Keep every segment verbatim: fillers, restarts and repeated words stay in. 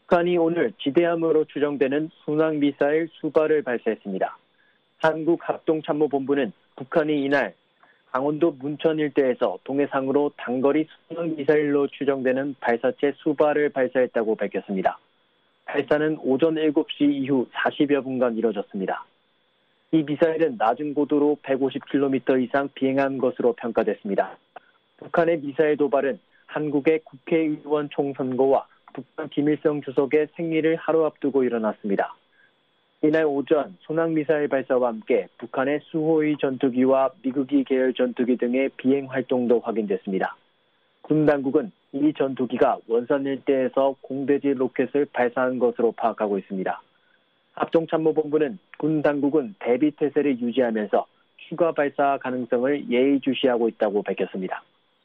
북한이 오늘 지대함으로 추정되는 순항미사일 수발을 발사했습니다. 한국합동참모본부는 북한이 이날 강원도 문천 일대에서 동해상으로 단거리 순항미사일로 추정되는 발사체 수발을 발사했다고 밝혔습니다. 발사는 오전 일곱 시 이후 사십여 분간 이뤄졌습니다. 이 미사일은 낮은 고도로 백오십 킬로미터 이상 비행한 것으로 평가됐습니다. 북한의 미사일 도발은 한국의 국회의원 총선거와 북한 김일성 주석의 생리를 하루 앞두고 일어났습니다. 이날 오전 순항미사일 발사와 함께 북한의 수호의 전투기와 미국이 계열 전투기 등의 비행 활동도 확인됐습니다. 군 당국은 이 전투기가 원산 일대에서 공대지 로켓을 발사한 것으로 파악하고 있습니다. 합동참모본부는 군 당국은 대비 태세를 유지하면서 추가 발사 가능성을 예의주시하고 있다고 밝혔습니다.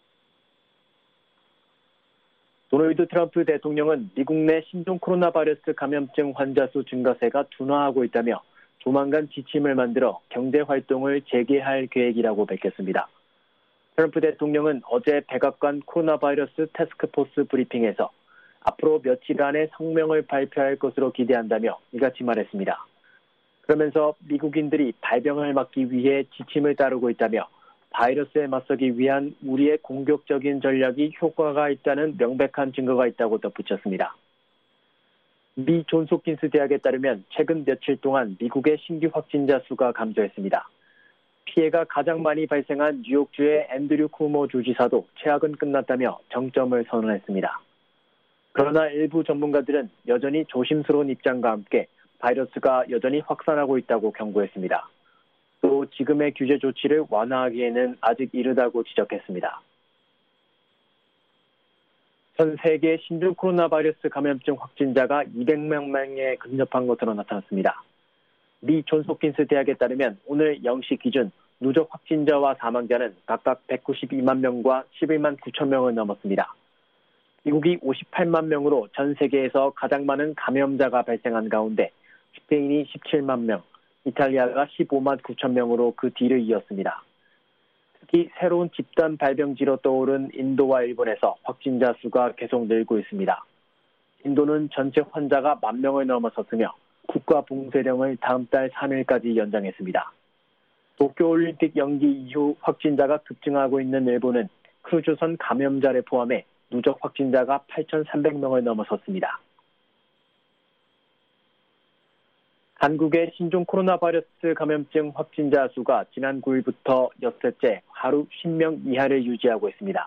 도널드 트럼프 대통령은 미국 내 신종 코로나 바이러스 감염증 환자 수 증가세가 둔화하고 있다며 조만간 지침을 만들어 경제 활동을 재개할 계획이라고 밝혔습니다. 트럼프 대통령은 어제 백악관 코로나 바이러스 태스크포스 브리핑에서 앞으로 며칠 안에 성명을 발표할 것으로 기대한다며 이같이 말했습니다. 그러면서 미국인들이 발병을 막기 위해 지침을 따르고 있다며 바이러스에 맞서기 위한 우리의 공격적인 전략이 효과가 있다는 명백한 증거가 있다고 덧붙였습니다. 미 존스홉킨스 대학에 따르면 최근 며칠 동안 미국의 신규 확진자 수가 감소했습니다. 피해가 가장 많이 발생한 뉴욕주의 앤드류 쿠모 주지사도 최악은 끝났다며 정점을 선언했습니다. 그러나 일부 전문가들은 여전히 조심스러운 입장과 함께 바이러스가 여전히 확산하고 있다고 경고했습니다. 또 지금의 규제 조치를 완화하기에는 아직 이르다고 지적했습니다. 전 세계 신종 코로나 바이러스 감염증 확진자가 이백만 명에 근접한 것으로 나타났습니다. 미 존스홉킨스 대학에 따르면 오늘 영 시 기준 누적 확진자와 사망자는 각각 백구십이만 명과 십일만 구천 명을 넘었습니다. 미국이 오십팔만 명으로 전 세계에서 가장 많은 감염자가 발생한 가운데 스페인이 십칠만 명, 이탈리아가 십오만 구천 명으로 그 뒤를 이었습니다. 특히 새로운 집단 발병지로 떠오른 인도와 일본에서 확진자 수가 계속 늘고 있습니다. 인도는 전체 환자가 만 명을 넘어섰으며 국가 봉쇄령을 다음 달 삼 일까지 연장했습니다. 도쿄올림픽 연기 이후 확진자가 급증하고 있는 일본은 크루즈선 감염자를 포함해 누적 확진자가 팔천삼백 명을 넘어섰습니다. 한국의 신종 코로나 바이러스 감염증 확진자 수가 지난 구 일부터 엿새째 하루 십 명 이하를 유지하고 있습니다.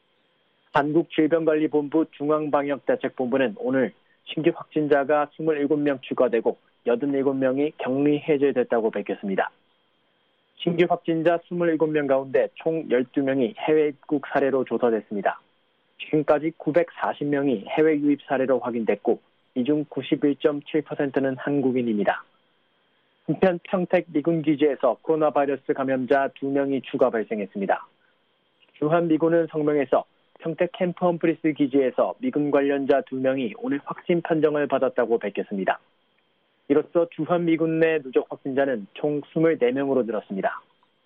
한국질병관리본부 중앙방역대책본부는 오늘 신규 확진자가 이십칠 명 추가되고 팔십칠 명이 격리 해제됐다고 밝혔습니다. 신규 확진자 이십칠 명 가운데 총 열두 명이 해외 입국 사례로 조사됐습니다. 지금까지 구백사십 명이 해외 유입 사례로 확인됐고 이 중 구십일 점 칠 퍼센트는 한국인입니다. 한편 평택 미군 기지에서 코로나 바이러스 감염자 두 명이 추가 발생했습니다. 주한미군은 성명에서 평택 캠프 험프리스 기지에서 미군 관련자 두 명이 오늘 확진 판정을 받았다고 밝혔습니다. 이로써 주한미군 내 누적 확진자는 총 이십사 명으로 늘었습니다.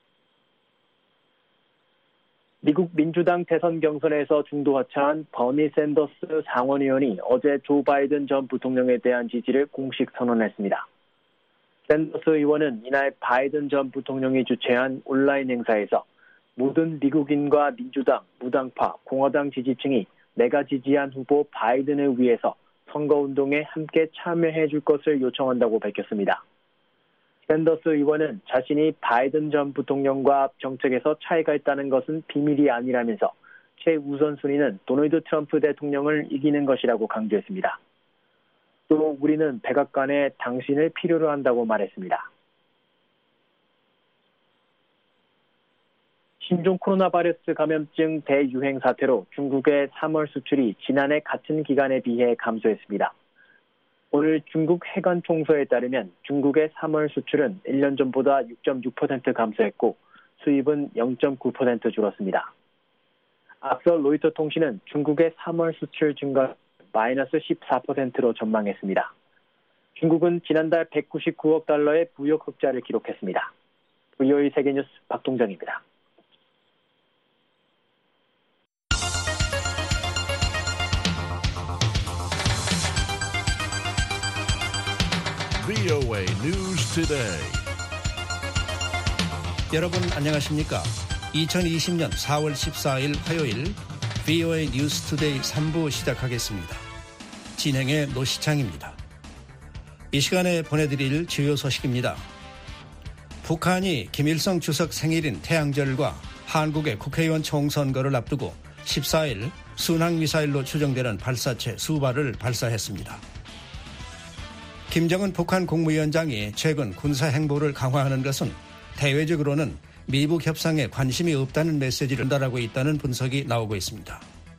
미국 민주당 대선 경선에서 중도하차한 버니 샌더스 상원의원이 어제 조 바이든 전 부통령에 대한 지지를 공식 선언했습니다. 샌더스 의원은 이날 바이든 전 부통령이 주최한 온라인 행사에서 모든 미국인과 민주당, 무당파, 공화당 지지층이 내가 지지한 후보 바이든을 위해서 선거운동에 함께 참여해 줄 것을 요청한다고 밝혔습니다. 샌더스 의원은 자신이 바이든 전 부통령과 정책에서 차이가 있다는 것은 비밀이 아니라면서 최우선순위는 도널드 트럼프 대통령을 이기는 것이라고 강조했습니다. 또 우리는 백악관에 당신을 필요로 한다고 말했습니다. 신종 코로나 바이러스 감염증 대유행 사태로 중국의 삼월 수출이 지난해 같은 기간에 비해 감소했습니다. 오늘 중국 해관 총서에 따르면 중국의 삼월 수출은 일 년 전보다 육 점 육 퍼센트 감소했고 수입은 영 점 구 퍼센트 줄었습니다. 앞서 로이터 통신은 중국의 삼월 수출 증가 마이너스 십사 퍼센트로 전망했습니다. 중국은 지난달 백구십구억 달러의 무역 흑자를 기록했습니다. 브이오에이 세계뉴스 박동정입니다. 브이오에이 News Today. 여러분 안녕하십니까? 이천이십년 사월 십사일 화요일 브이오에이 뉴스 투데이 삼 부 시작하겠습니다. 진행의 노시창입니다. 이 시간에 보내드릴 주요 소식입니다. 북한이 김일성 주석 생일인 태양절과 한국의 국회의원 총선거를 앞두고 십사일 순항미사일로 추정되는 발사체 수발을 발사했습니다. 김정은 북한 국무위원장이 최근 군사행보를 강화하는 것은 대외적으로는 미북 협상에 관심이 없다는 메시지를 전달하고 있다는 분석이 나오고 있습니다.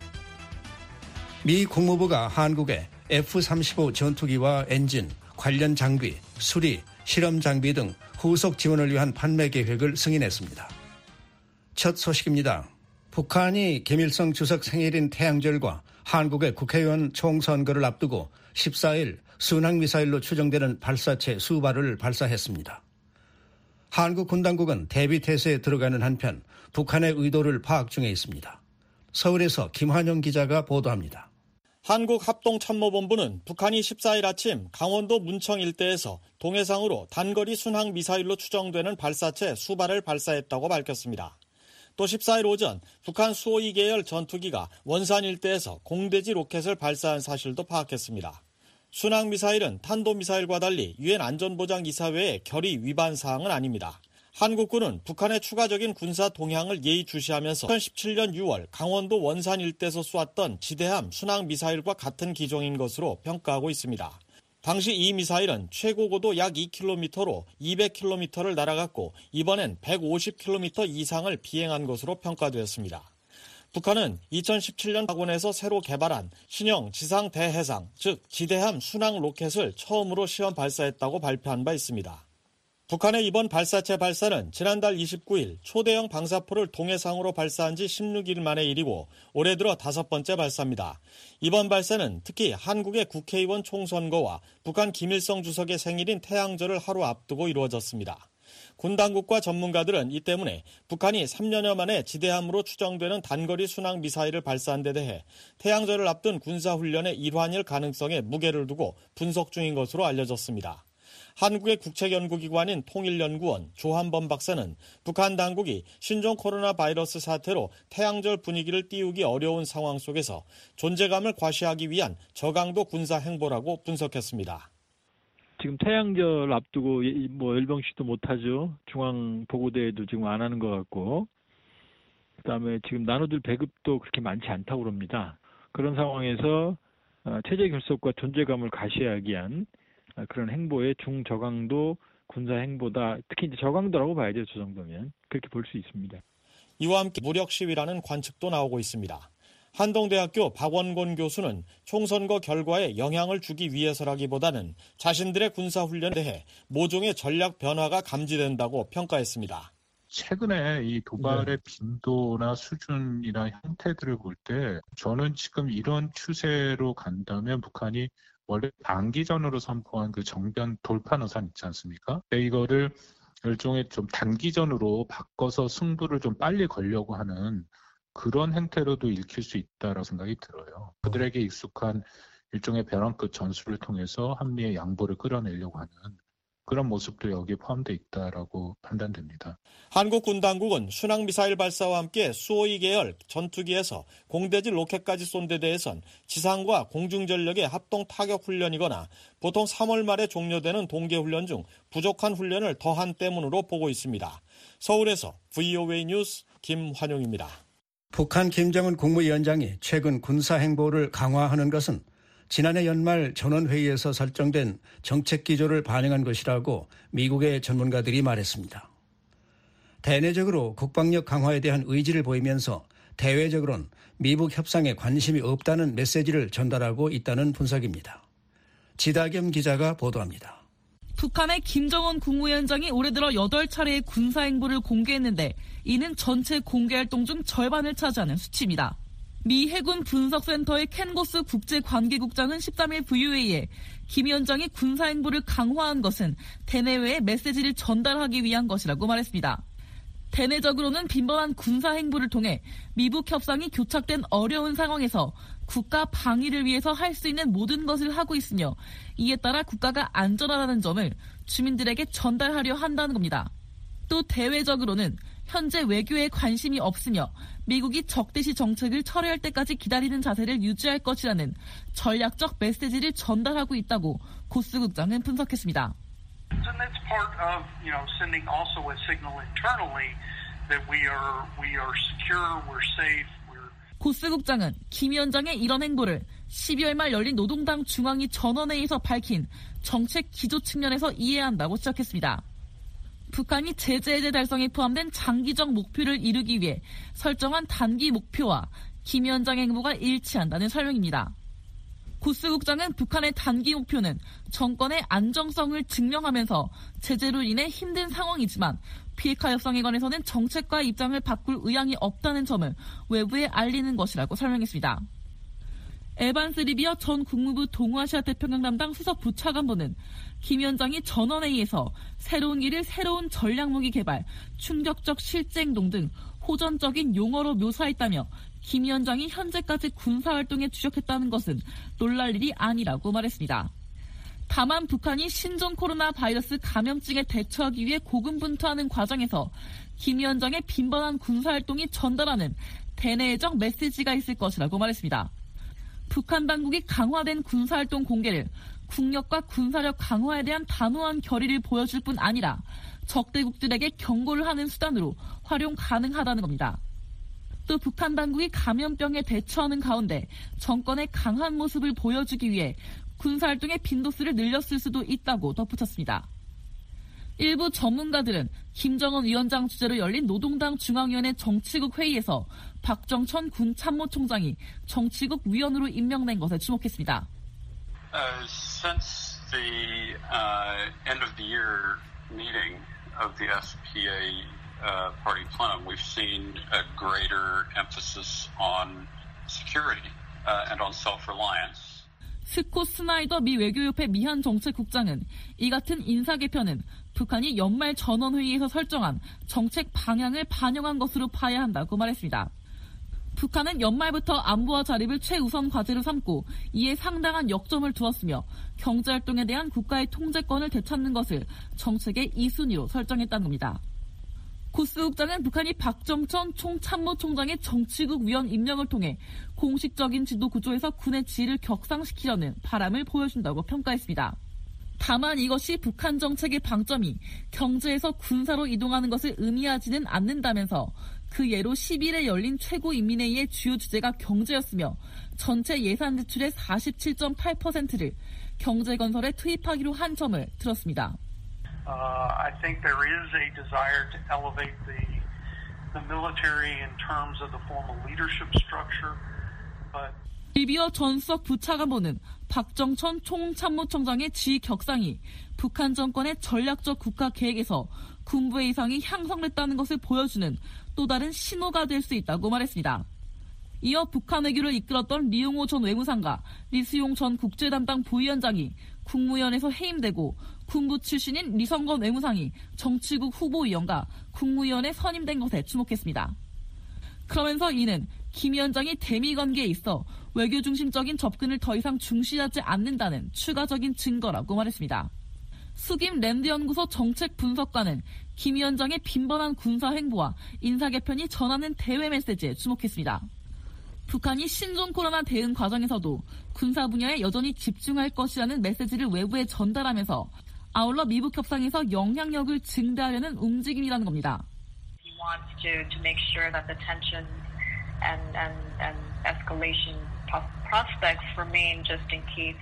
미 국무부가 한국에 에프 삼십오 전투기와 엔진, 관련 장비, 수리, 실험 장비 등 후속 지원을 위한 판매 계획을 승인했습니다. 첫 소식입니다. 북한이 김일성 주석 생일인 태양절과 한국의 국회의원 총선거를 앞두고 십사일 순항미사일로 추정되는 발사체 수발을 발사했습니다. 한국 군당국은 대비태세에 들어가는 한편 북한의 의도를 파악 중에 있습니다. 서울에서 김환영 기자가 보도합니다. 한국합동참모본부는 북한이 십사일 아침 강원도 문청 일대에서 동해상으로 단거리 순항미사일로 추정되는 발사체 수발을 발사했다고 밝혔습니다. 또 십사일 오전 북한 수오이 계열 전투기가 원산 일대에서 공대지 로켓을 발사한 사실도 파악했습니다. 순항미사일은 탄도미사일과 달리 유엔 안전보장이사회의 결의 위반 사항은 아닙니다. 한국군은 북한의 추가적인 군사 동향을 예의주시하면서 이천십칠년 유월 강원도 원산 일대에서 쏘았던 지대함 순항미사일과 같은 기종인 것으로 평가하고 있습니다. 당시 이 미사일은 최고 고도 약 이 킬로미터로 이백 킬로미터를 날아갔고 이번엔 백오십 킬로미터 이상을 비행한 것으로 평가되었습니다. 북한은 이천십칠년 학원에서 새로 개발한 신형 지상 대해상, 즉 지대함 순항 로켓을 처음으로 시험 발사했다고 발표한 바 있습니다. 북한의 이번 발사체 발사는 지난달 이십구일 초대형 방사포를 동해상으로 발사한 지 십육일 만의 일이고 올해 들어 다섯 번째 발사입니다. 이번 발사는 특히 한국의 국회의원 총선거와 북한 김일성 주석의 생일인 태양절을 하루 앞두고 이루어졌습니다. 군 당국과 전문가들은 이 때문에 북한이 삼 년여 만에 지대함으로 추정되는 단거리 순항 미사일을 발사한 데 대해 태양절을 앞둔 군사훈련의 일환일 가능성에 무게를 두고 분석 중인 것으로 알려졌습니다. 한국의 국책연구기관인 통일연구원 조한범 박사는 북한 당국이 신종 코로나 바이러스 사태로 태양절 분위기를 띄우기 어려운 상황 속에서 존재감을 과시하기 위한 저강도 군사 행보라고 분석했습니다. 지금 태양절 앞두고 뭐 열병식도 못하죠. 중앙보고대회도 지금 안 하는 것 같고, 그다음에 지금 나눠줄 배급도 그렇게 많지 않다고 그럽니다. 그런 상황에서 체제 결속과 존재감을 과시하기 위한 그런 행보의 중저강도 군사 행보다. 특히 이제 저강도라고 봐야죠. 저 정도면 그렇게 볼 수 있습니다. 이와 함께 무력 시위라는 관측도 나오고 있습니다. 한동대학교 박원곤 교수는 총선거 결과에 영향을 주기 위해서라기보다는 자신들의 군사훈련에 대해 모종의 전략 변화가 감지된다고 평가했습니다. 최근에 이 도발의 네. 빈도나 수준이나 형태들을 볼 때 저는 지금 이런 추세로 간다면 북한이 원래 단기전으로 선포한 그 정변 돌파 노선 있지 않습니까? 이거를 일종의 좀 단기전으로 바꿔서 승부를 좀 빨리 걸려고 하는 그런 행태로도 읽힐 수 있다라고 생각이 들어요. 그들에게 익숙한 일종의 벼랑끝 전술을 통해서 한미의 양보를 끌어내려고 하는 그런 모습도 여기에 포함되어 있다라고 판단됩니다. 한국 군 당국은 순항미사일 발사와 함께 수오이 계열 전투기에서 공대지 로켓까지 쏜 데 대해선 지상과 공중전력의 합동 타격 훈련이거나 보통 삼월 말에 종료되는 동계훈련 중 부족한 훈련을 더한 때문으로 보고 있습니다. 서울에서 브이오에이 뉴스 김환용입니다. 북한 김정은 국무위원장이 최근 군사행보를 강화하는 것은 지난해 연말 전원회의에서 설정된 정책 기조를 반영한 것이라고 미국의 전문가들이 말했습니다. 대내적으로 국방력 강화에 대한 의지를 보이면서 대외적으로는 미북 협상에 관심이 없다는 메시지를 전달하고 있다는 분석입니다. 지다겸 기자가 보도합니다. 북한의 김정은 국무위원장이 올해 들어 여덟 차례의 군사행보를 공개했는데 이는 전체 공개활동 중 절반을 차지하는 수치입니다. 미 해군 분석센터의 켄고스 국제관계국장은 십삼일 브이오에이에 김 위원장이 군사행보를 강화한 것은 대내외에 메시지를 전달하기 위한 것이라고 말했습니다. 대내적으로는 빈번한 군사 행보를 통해 미북 협상이 교착된 어려운 상황에서 국가 방위를 위해서 할 수 있는 모든 것을 하고 있으며 이에 따라 국가가 안전하다는 점을 주민들에게 전달하려 한다는 겁니다. 또 대외적으로는 현재 외교에 관심이 없으며 미국이 적대시 정책을 철회할 때까지 기다리는 자세를 유지할 것이라는 전략적 메시지를 전달하고 있다고 고스 국장은 분석했습니다. And that's part of, you know, sending also a signal internally that we are we are secure, we're safe. We're... 고스 국장은 김 위원장의 이런 행보를 십이월 말 열린 노동당 중앙위 전원회의에서 밝힌 정책 기조 측면에서 이해한다고 지적했습니다. 북한이 제재 해제 달성에 포함된 장기적 목표를 이루기 위해 설정한 단기 목표와 김 위원장의 행보가 일치한다는 설명입니다. 고스 국장은 북한의 단기 목표는 정권의 안정성을 증명하면서 제재로 인해 힘든 상황이지만 비핵화 협상에 관해서는 정책과 입장을 바꿀 의향이 없다는 점을 외부에 알리는 것이라고 설명했습니다. 에반스 리비어 전 국무부 동아시아 태평양 담당 수석 부차관보는 김 위원장이 전원회의에서 새로운 길을 새로운 전략무기 개발, 충격적 실제행동 등 호전적인 용어로 묘사했다며 김 위원장이 현재까지 군사활동에 주력했다는 것은 놀랄 일이 아니라고 말했습니다. 다만 북한이 신종 코로나 바이러스 감염증에 대처하기 위해 고군분투하는 과정에서 김 위원장의 빈번한 군사활동이 전달하는 대내적 메시지가 있을 것이라고 말했습니다. 북한 당국이 강화된 군사활동 공개를 국력과 군사력 강화에 대한 단호한 결의를 보여줄 뿐 아니라 적대국들에게 경고를 하는 수단으로 활용 가능하다는 겁니다. 또 북한 당국이 감염병에 대처하는 가운데 정권의 강한 모습을 보여주기 위해 군사활동의 빈도수를 늘렸을 수도 있다고 덧붙였습니다. 일부 전문가들은 김정은 위원장 주재로 열린 노동당 중앙위원회 정치국 회의에서 박정천 군 참모총장이 정치국 위원으로 임명된 것에 주목했습니다. Uh, since the uh, end of the year meeting of the S P A uh, party plenum, we've seen a greater emphasis on security uh, and on self-reliance. 스콧 스나이더 미 외교협회 미한 정책국장은 이 같은 인사 개편은 북한이 연말 전원회의에서 설정한 정책 방향을 반영한 것으로 봐야 한다고 말했습니다. 북한은 연말부터 안보와 자립을 최우선 과제로 삼고 이에 상당한 역점을 두었으며 경제활동에 대한 국가의 통제권을 되찾는 것을 정책의 이 순위로 설정했다는 겁니다. 고스 국장은 북한이 박정천 총참모총장의 정치국 위원 임명을 통해 공식적인 지도 구조에서 군의 지위를 격상시키려는 바람을 보여준다고 평가했습니다. 다만 이것이 북한 정책의 방점이 경제에서 군사로 이동하는 것을 의미하지는 않는다면서 그 예로 십일에 열린 최고인민회의의 주요 주제가 경제였으며 전체 예산 지출의 사십칠 점 팔 퍼센트를 경제건설에 투입하기로 한 점을 들었습니다. Uh, I think there is a desire to elevate the the military in terms of the formal leadership structure, but 리비어 전수석 부차관보는 박정천 총참모총장의 지위 격상이 북한 정권의 전략적 국가 계획에서 군부의 이상이 향상됐다는 것을 보여주는 또 다른 신호가 될 수 있다고 말했습니다. 이어 북한 외교를 이끌었던 리용호 전 외무상과 리수용 전 국제담당 부위원장이 국무위원회에서 해임되고 군부 출신인 리성건 외무상이 정치국 후보위원과 국무위원에 선임된 것에 주목했습니다. 그러면서 이는 김 위원장이 대미 관계에 있어 외교 중심적인 접근을 더 이상 중시하지 않는다는 추가적인 증거라고 말했습니다. 수김 랜드연구소 정책분석관은 김 위원장의 빈번한 군사 행보와 인사 개편이 전하는 대외 메시지에 주목했습니다. 북한이 신종 코로나 대응 과정에서도 군사 분야에 여전히 집중할 것이라는 메시지를 외부에 전달하면서 아울러 미북 협상에서 영향력을 증대하려는 움직임이라는 겁니다. He wants to to make sure that the tension and and and escalation prospects remain just in case.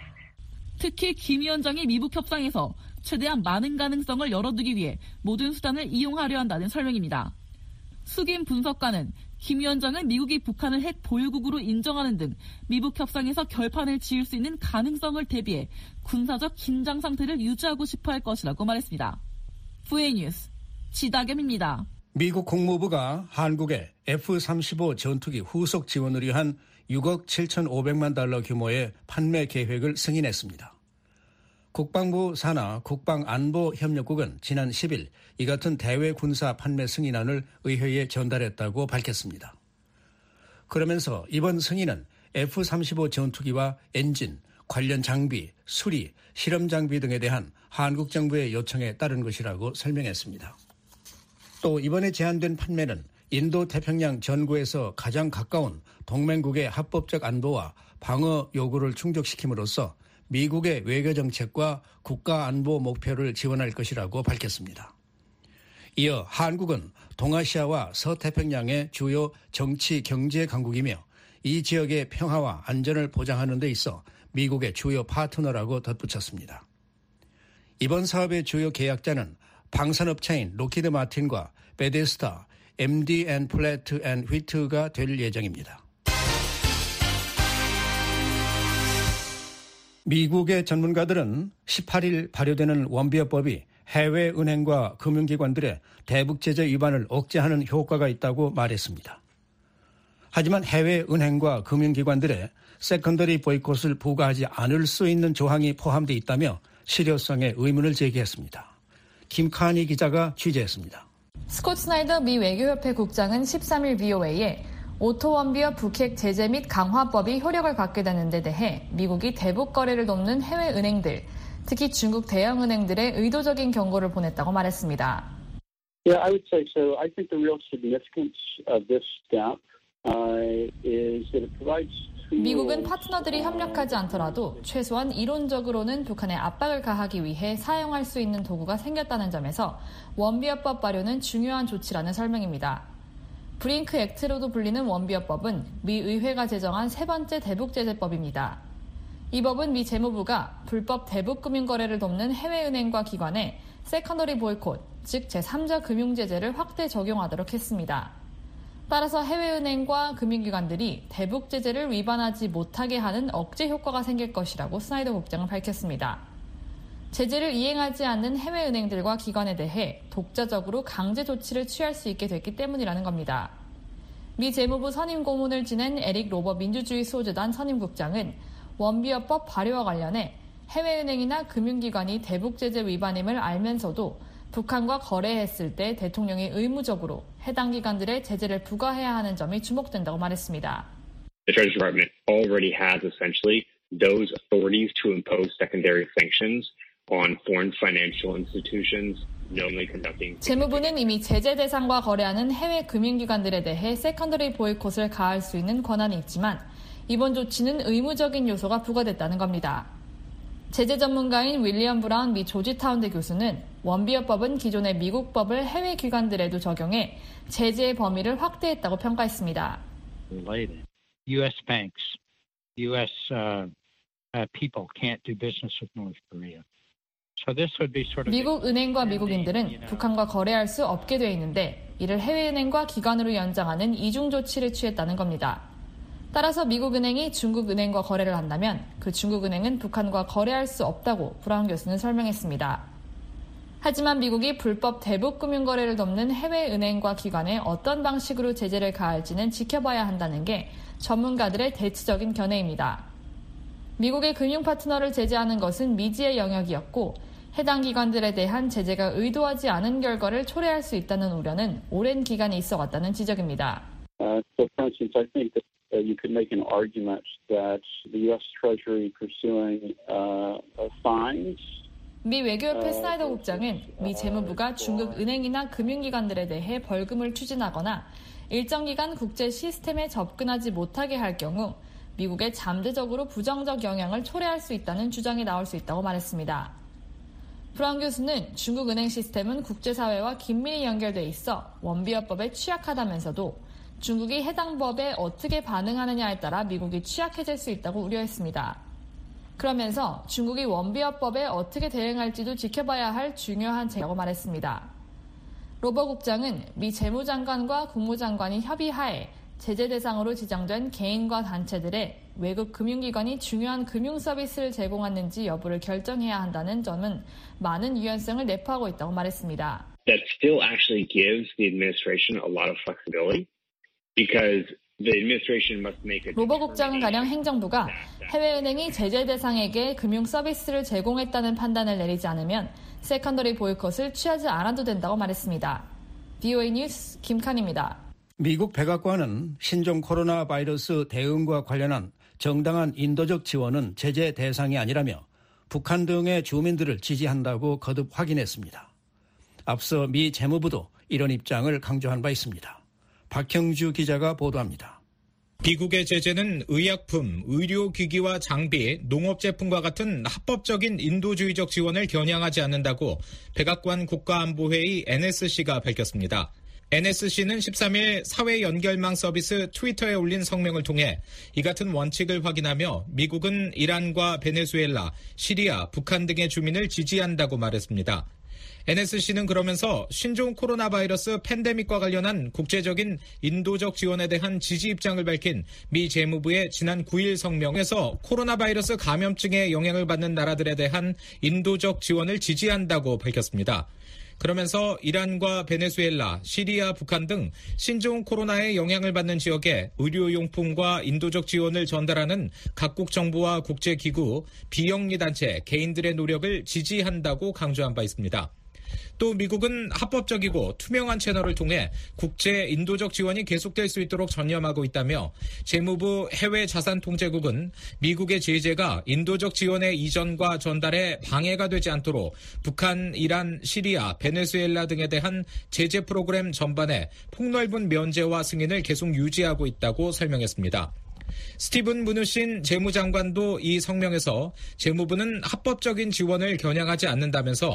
특히 김 위원장이 미북 협상에서 최대한 많은 가능성을 열어두기 위해 모든 수단을 이용하려 한다는 설명입니다. 수김 분석가는 김 위원장은 미국이 북한을 핵 보유국으로 인정하는 등 미북 협상에서 결판을 지을 수 있는 가능성을 대비해 군사적 긴장 상태를 유지하고 싶어 할 것이라고 말했습니다. 브이에이 뉴스 지다겸입니다. 미국 국무부가 한국에 에프 삼십오 전투기 후속 지원을 위한 육억 칠천오백만 달러 규모의 판매 계획을 승인했습니다. 국방부 산하 국방안보협력국은 지난 십 일 이 같은 대외 군사 판매 승인안을 의회에 전달했다고 밝혔습니다. 그러면서 이번 승인은 에프 삼십오 전투기와 엔진, 관련 장비, 수리, 실험 장비 등에 대한 한국 정부의 요청에 따른 것이라고 설명했습니다. 또 이번에 제한된 판매는 인도 태평양 전구에서 가장 가까운 동맹국의 합법적 안보와 방어 요구를 충족시킴으로써 미국의 외교 정책과 국가 안보 목표를 지원할 것이라고 밝혔습니다. 이어 한국은 동아시아와 서태평양의 주요 정치 경제 강국이며 이 지역의 평화와 안전을 보장하는 데 있어 미국의 주요 파트너라고 덧붙였습니다. 이번 사업의 주요 계약자는 방산업체인 로키드 마틴과 베데스타, 엠디 앤 플래트 앤 휘트가 될 예정입니다. 미국의 전문가들은 십팔 일 발효되는 원비어법이 해외 은행과 금융기관들의 대북 제재 위반을 억제하는 효과가 있다고 말했습니다. 하지만 해외 은행과 금융기관들의 세컨더리 보이콧을 부과하지 않을 수 있는 조항이 포함되어 있다며 실효성에 의문을 제기했습니다. 김카니 기자가 취재했습니다. 스콧 스나이더 미 외교협회 국장은 십삼 일 브이오에이에 오토원비어 북핵 제재 및 강화법이 효력을 갖게 되는 데 대해 미국이 대북 거래를 돕는 해외 은행들, 특히 중국 대형 은행들의 의도적인 경고를 보냈다고 말했습니다. Yeah, I would say so. I think the real significance of this step uh, is that it provides 미국은 파트너들이 협력하지 않더라도 최소한 이론적으로는 북한에 압박을 가하기 위해 사용할 수 있는 도구가 생겼다는 점에서 원비어법 발효는 중요한 조치라는 설명입니다. 브링크 액트로도 불리는 원비어법은 미 의회가 제정한 세 번째 대북제재법입니다. 이 법은 미 재무부가 불법 대북금융 거래를 돕는 해외은행과 기관에 세컨더리 보이콧, 즉 제삼자 금융제재를 확대 적용하도록 했습니다. 따라서 해외은행과 금융기관들이 대북 제재를 위반하지 못하게 하는 억제 효과가 생길 것이라고 스나이더 국장은 밝혔습니다. 제재를 이행하지 않는 해외은행들과 기관에 대해 독자적으로 강제 조치를 취할 수 있게 됐기 때문이라는 겁니다. 미 재무부 선임 고문을 지낸 에릭 로버 민주주의 수호재단 선임국장은 원비어법 발효와 관련해 해외은행이나 금융기관이 대북 제재 위반임을 알면서도 북한과 거래했을 때 대통령이 의무적으로 해당 기관들의 제재를 부과해야 하는 점이 주목된다고 말했습니다. The Treasury Department already has essentially those authorities to impose secondary sanctions on foreign financial institutions knowingly conducting. 재무부는 이미 제재 대상과 거래하는 해외 금융기관들에 대해 세컨더리 보이콧을 가할 수 있는 권한이 있지만 이번 조치는 의무적인 요소가 부과됐다는 겁니다. 제재 전문가인 윌리엄 브라운 미 조지타운대 교수는 원비어법은 기존의 미국 법을 해외 기관들에도 적용해 제재의 범위를 확대했다고 평가했습니다. U S banks, U S uh, uh, people can't do business with North Korea. So this would be sort of 미국 은행과 미국인들은 북한과 거래할 수 없게 돼 있는데 이를 해외 은행과 기관으로 연장하는 이중 조치를 취했다는 겁니다. 따라서 미국 은행이 중국 은행과 거래를 한다면 그 중국 은행은 북한과 거래할 수 없다고 브라운 교수는 설명했습니다. 하지만 미국이 불법 대북 금융 거래를 돕는 해외 은행과 기관에 어떤 방식으로 제재를 가할지는 지켜봐야 한다는 게 전문가들의 대치적인 견해입니다. 미국의 금융 파트너를 제재하는 것은 미지의 영역이었고 해당 기관들에 대한 제재가 의도하지 않은 결과를 초래할 수 있다는 우려는 오랜 기간이 있어왔다는 지적입니다. Uh, so for instance, I think that uh, you could make an argument that the U S Treasury pursuing uh, fines 미 외교협회 스나이더 국장은 미 재무부가 중국 은행이나 금융기관들에 대해 벌금을 추진하거나 일정 기간 국제 시스템에 접근하지 못하게 할 경우 미국에 잠재적으로 부정적 영향을 초래할 수 있다는 주장이 나올 수 있다고 말했습니다. 브라운 교수는 중국 은행 시스템은 국제사회와 긴밀히 연결돼 있어 원비어법에 취약하다면서도 중국이 해당 법에 어떻게 반응하느냐에 따라 미국이 취약해질 수 있다고 우려했습니다. 그러면서 중국이 원비어법에 어떻게 대응할지도 지켜봐야 할 중요한 제라고 말했습니다. 로버 국장은 미 재무장관과 국무장관이 협의하에 제재 대상으로 지정된 개인과 단체들의 외국 금융기관이 중요한 금융 서비스를 제공하는지 여부를 결정해야 한다는 점은 많은 유연성을 내포하고 있다고 말했습니다. That still actually gives the administration a lot of flexibility because 로버 국장은 가령 행정부가 해외은행이 제재 대상에게 금융 서비스를 제공했다는 판단을 내리지 않으면 세컨더리 보이콧을 취하지 않아도 된다고 말했습니다. 브이오에이 뉴스 김칸입니다. 미국 백악관은 신종 코로나 바이러스 대응과 관련한 정당한 인도적 지원은 제재 대상이 아니라며 북한 등의 주민들을 지지한다고 거듭 확인했습니다. 앞서 미 재무부도 이런 입장을 강조한 바 있습니다. 박형주 기자가 보도합니다. 미국의 제재는 의약품, 의료기기와 장비, 농업제품과 같은 합법적인 인도주의적 지원을 겨냥하지 않는다고 백악관 국가안보회의 엔에스씨가 밝혔습니다. 엔에스씨는 십삼 일 사회연결망 서비스 트위터에 올린 성명을 통해 이 같은 원칙을 확인하며 미국은 이란과 베네수엘라, 시리아, 북한 등의 주민을 지지한다고 말했습니다. 엔에스씨는 그러면서 신종 코로나 바이러스 팬데믹과 관련한 국제적인 인도적 지원에 대한 지지 입장을 밝힌 미 재무부의 지난 구 일 성명에서 코로나 바이러스 감염증에 영향을 받는 나라들에 대한 인도적 지원을 지지한다고 밝혔습니다. 그러면서 이란과 베네수엘라, 시리아, 북한 등 신종 코로나에 영향을 받는 지역에 의료용품과 인도적 지원을 전달하는 각국 정부와 국제기구, 비영리 단체, 개인들의 노력을 지지한다고 강조한 바 있습니다. 또 미국은 합법적이고 투명한 채널을 통해 국제 인도적 지원이 계속될 수 있도록 전념하고 있다며 재무부 해외자산통제국은 미국의 제재가 인도적 지원의 이전과 전달에 방해가 되지 않도록 북한, 이란, 시리아, 베네수엘라 등에 대한 제재 프로그램 전반에 폭넓은 면제와 승인을 계속 유지하고 있다고 설명했습니다. 스티븐 무누신 재무장관도 이 성명에서 재무부는 합법적인 지원을 겨냥하지 않는다면서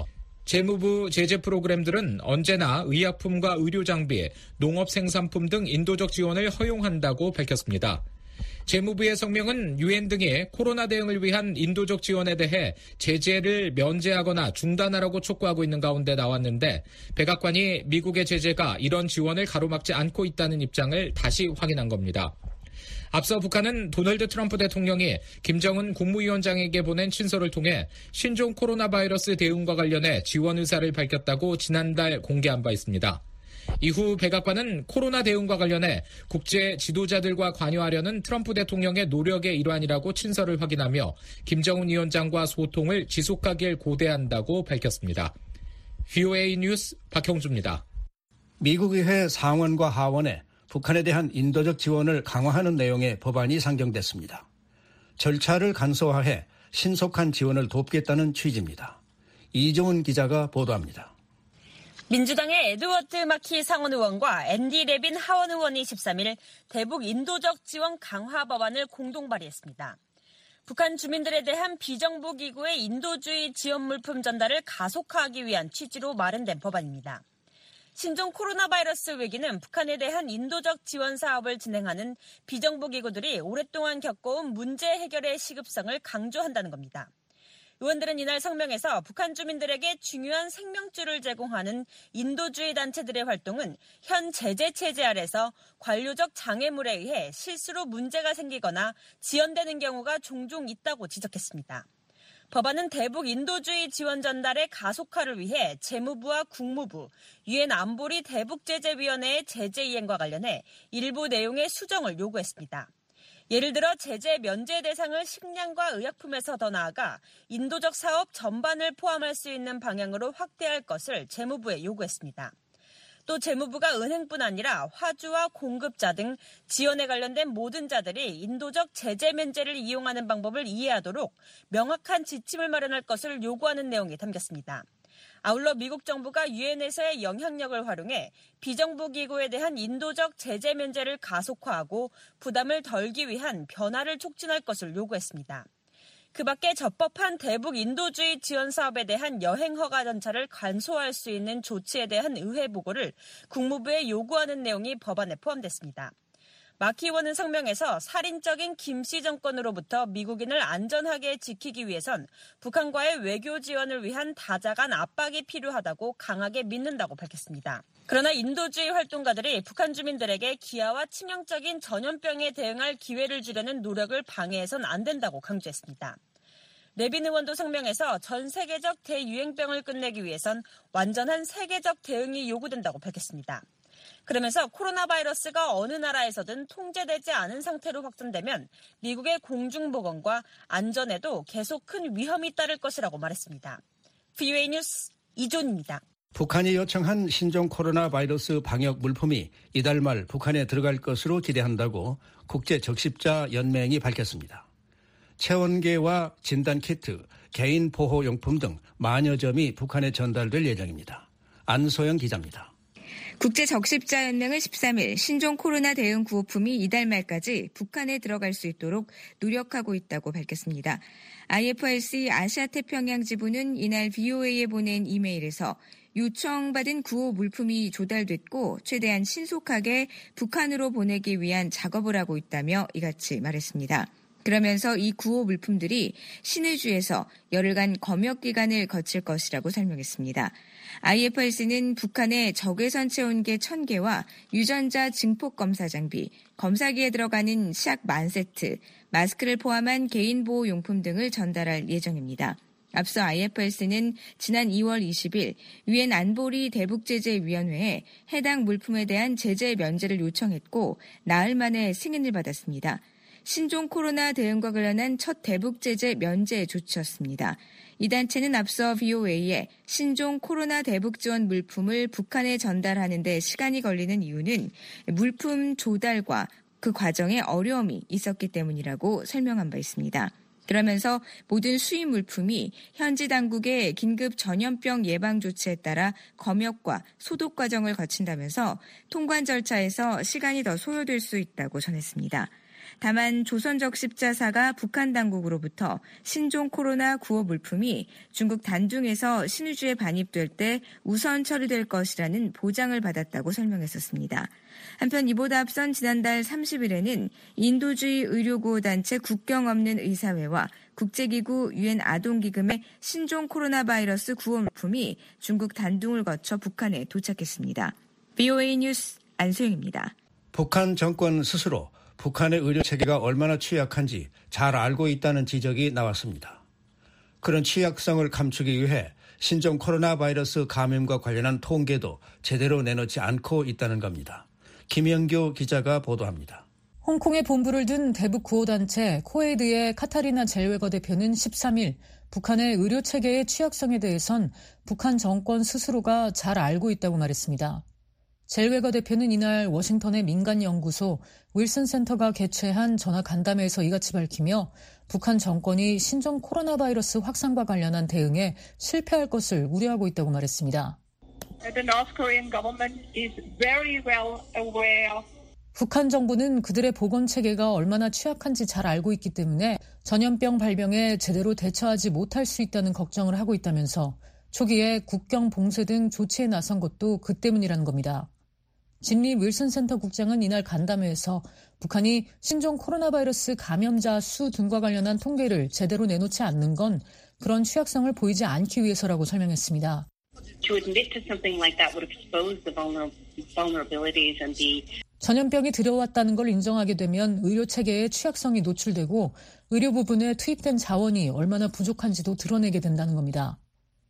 재무부 제재 프로그램들은 언제나 의약품과 의료장비, 농업생산품 등 인도적 지원을 허용한다고 밝혔습니다. 재무부의 성명은 유엔 등이 코로나 대응을 위한 인도적 지원에 대해 제재를 면제하거나 중단하라고 촉구하고 있는 가운데 나왔는데 백악관이 미국의 제재가 이런 지원을 가로막지 않고 있다는 입장을 다시 확인한 겁니다. 앞서 북한은 도널드 트럼프 대통령이 김정은 국무위원장에게 보낸 친서를 통해 신종 코로나 바이러스 대응과 관련해 지원 의사를 밝혔다고 지난달 공개한 바 있습니다. 이후 백악관은 코로나 대응과 관련해 국제 지도자들과 관여하려는 트럼프 대통령의 노력의 일환이라고 친서를 확인하며 김정은 위원장과 소통을 지속하길 고대한다고 밝혔습니다. 브이오에이 뉴스 박형주입니다. 미국의회 상원과 하원에 북한에 대한 인도적 지원을 강화하는 내용의 법안이 상정됐습니다. 절차를 간소화해 신속한 지원을 돕겠다는 취지입니다. 이종훈 기자가 보도합니다. 민주당의 에드워드 마키 상원 의원과 앤디 레빈 하원 의원이 십삼 일 대북 인도적 지원 강화 법안을 공동 발의했습니다. 북한 주민들에 대한 비정부 기구의 인도주의 지원 물품 전달을 가속화하기 위한 취지로 마련된 법안입니다. 신종 코로나 바이러스 위기는 북한에 대한 인도적 지원 사업을 진행하는 비정부 기구들이 오랫동안 겪어온 문제 해결의 시급성을 강조한다는 겁니다. 의원들은 이날 성명에서 북한 주민들에게 중요한 생명줄을 제공하는 인도주의 단체들의 활동은 현 제재 체제 아래서 관료적 장애물에 의해 실수로 문제가 생기거나 지연되는 경우가 종종 있다고 지적했습니다. 법안은 대북 인도주의 지원 전달의 가속화를 위해 재무부와 국무부, 유엔 안보리 대북제재위원회의 제재 이행과 관련해 일부 내용의 수정을 요구했습니다. 예를 들어 제재 면제 대상을 식량과 의약품에서 더 나아가 인도적 사업 전반을 포함할 수 있는 방향으로 확대할 것을 재무부에 요구했습니다. 또 재무부가 은행뿐 아니라 화주와 공급자 등 지원에 관련된 모든 자들이 인도적 제재 면제를 이용하는 방법을 이해하도록 명확한 지침을 마련할 것을 요구하는 내용이 담겼습니다. 아울러 미국 정부가 유엔에서의 영향력을 활용해 비정부 기구에 대한 인도적 제재 면제를 가속화하고 부담을 덜기 위한 변화를 촉진할 것을 요구했습니다. 그 밖에 적법한 대북 인도주의 지원 사업에 대한 여행 허가 절차를 간소화할 수 있는 조치에 대한 의회 보고를 국무부에 요구하는 내용이 법안에 포함됐습니다. 마키 의원은 성명에서 살인적인 김씨 정권으로부터 미국인을 안전하게 지키기 위해선 북한과의 외교 지원을 위한 다자간 압박이 필요하다고 강하게 믿는다고 밝혔습니다. 그러나 인도주의 활동가들이 북한 주민들에게 기아와 치명적인 전염병에 대응할 기회를 주려는 노력을 방해해선 안 된다고 강조했습니다. 레빈 의원도 성명에서 전 세계적 대유행병을 끝내기 위해선 완전한 세계적 대응이 요구된다고 밝혔습니다. 그러면서 코로나 바이러스가 어느 나라에서든 통제되지 않은 상태로 확산되면 미국의 공중보건과 안전에도 계속 큰 위험이 따를 것이라고 말했습니다. 브이오에이 뉴스 이존입니다. 북한이 요청한 신종 코로나 바이러스 방역 물품이 이달 말 북한에 들어갈 것으로 기대한다고 국제적십자 연맹이 밝혔습니다. 체온계와 진단키트, 개인 보호용품 등 만여 점이 북한에 전달될 예정입니다. 안소영 기자입니다. 국제적십자연맹은 십삼 일 신종 코로나 대응 구호품이 이달 말까지 북한에 들어갈 수 있도록 노력하고 있다고 밝혔습니다. 아이에프알씨 아시아태평양 지부는 이날 브이오에이에 보낸 이메일에서 요청받은 구호 물품이 조달됐고 최대한 신속하게 북한으로 보내기 위한 작업을 하고 있다며 이같이 말했습니다. 그러면서 이 구호 물품들이 신의주에서 열흘간 검역 기간을 거칠 것이라고 설명했습니다. 아이에프알씨는 북한에 적외선 체온계 천 개와 유전자 증폭 검사 장비, 검사기에 들어가는 샥 만 세트, 마스크를 포함한 개인 보호 용품 등을 전달할 예정입니다. 앞서 아이에프알씨는 지난 이월 이십일 유엔 안보리 대북제재위원회에 해당 물품에 대한 제재 면제를 요청했고 나흘 만에 승인을 받았습니다. 신종 코로나 대응과 관련한 첫 대북 제재 면제 조치였습니다. 이 단체는 앞서 브이오에이에 신종 코로나 대북 지원 물품을 북한에 전달하는 데 시간이 걸리는 이유는 물품 조달과 그 과정에 어려움이 있었기 때문이라고 설명한 바 있습니다. 그러면서 모든 수입 물품이 현지 당국의 긴급 전염병 예방 조치에 따라 검역과 소독 과정을 거친다면서 통관 절차에서 시간이 더 소요될 수 있다고 전했습니다. 다만 조선적십자사가 북한 당국으로부터 신종 코로나 구호 물품이 중국 단둥에서 신의주에 반입될 때 우선 처리될 것이라는 보장을 받았다고 설명했었습니다. 한편 이보다 앞선 지난달 삼십 일에는 인도주의 의료구호단체 국경 없는 의사회와 국제기구 유엔 아동기금의 신종 코로나 바이러스 구호 물품이 중국 단둥을 거쳐 북한에 도착했습니다. 브이오에이 뉴스 안소영입니다. 북한 정권 스스로 북한의 의료체계가 얼마나 취약한지 잘 알고 있다는 지적이 나왔습니다. 그런 취약성을 감추기 위해 신종 코로나 바이러스 감염과 관련한 통계도 제대로 내놓지 않고 있다는 겁니다. 김영교 기자가 보도합니다. 홍콩에 본부를 둔 대북 구호단체 코에이드의 카타리나 젤웨거 대표는 십삼 일 북한의 의료체계의 취약성에 대해선 북한 정권 스스로가 잘 알고 있다고 말했습니다. 젤웨거 대표는 이날 워싱턴의 민간연구소 윌슨 센터가 개최한 전화 간담회에서 이같이 밝히며 북한 정권이 신종 코로나 바이러스 확산과 관련한 대응에 실패할 것을 우려하고 있다고 말했습니다. The North Korean government is very well aware. 북한 정부는 그들의 보건체계가 얼마나 취약한지 잘 알고 있기 때문에 전염병 발병에 제대로 대처하지 못할 수 있다는 걱정을 하고 있다면서 초기에 국경 봉쇄 등 조치에 나선 것도 그 때문이라는 겁니다. 진리 윌슨 센터 국장은 이날 간담회에서 북한이 신종 코로나 바이러스 감염자 수 등과 관련한 통계를 제대로 내놓지 않는 건 그런 취약성을 보이지 않기 위해서라고 설명했습니다. To admit to something like that would expose the vulnerabilities and the 전염병이 들어왔다는 걸 인정하게 되면 의료체계의 취약성이 노출되고 의료 부분에 투입된 자원이 얼마나 부족한지도 드러내게 된다는 겁니다.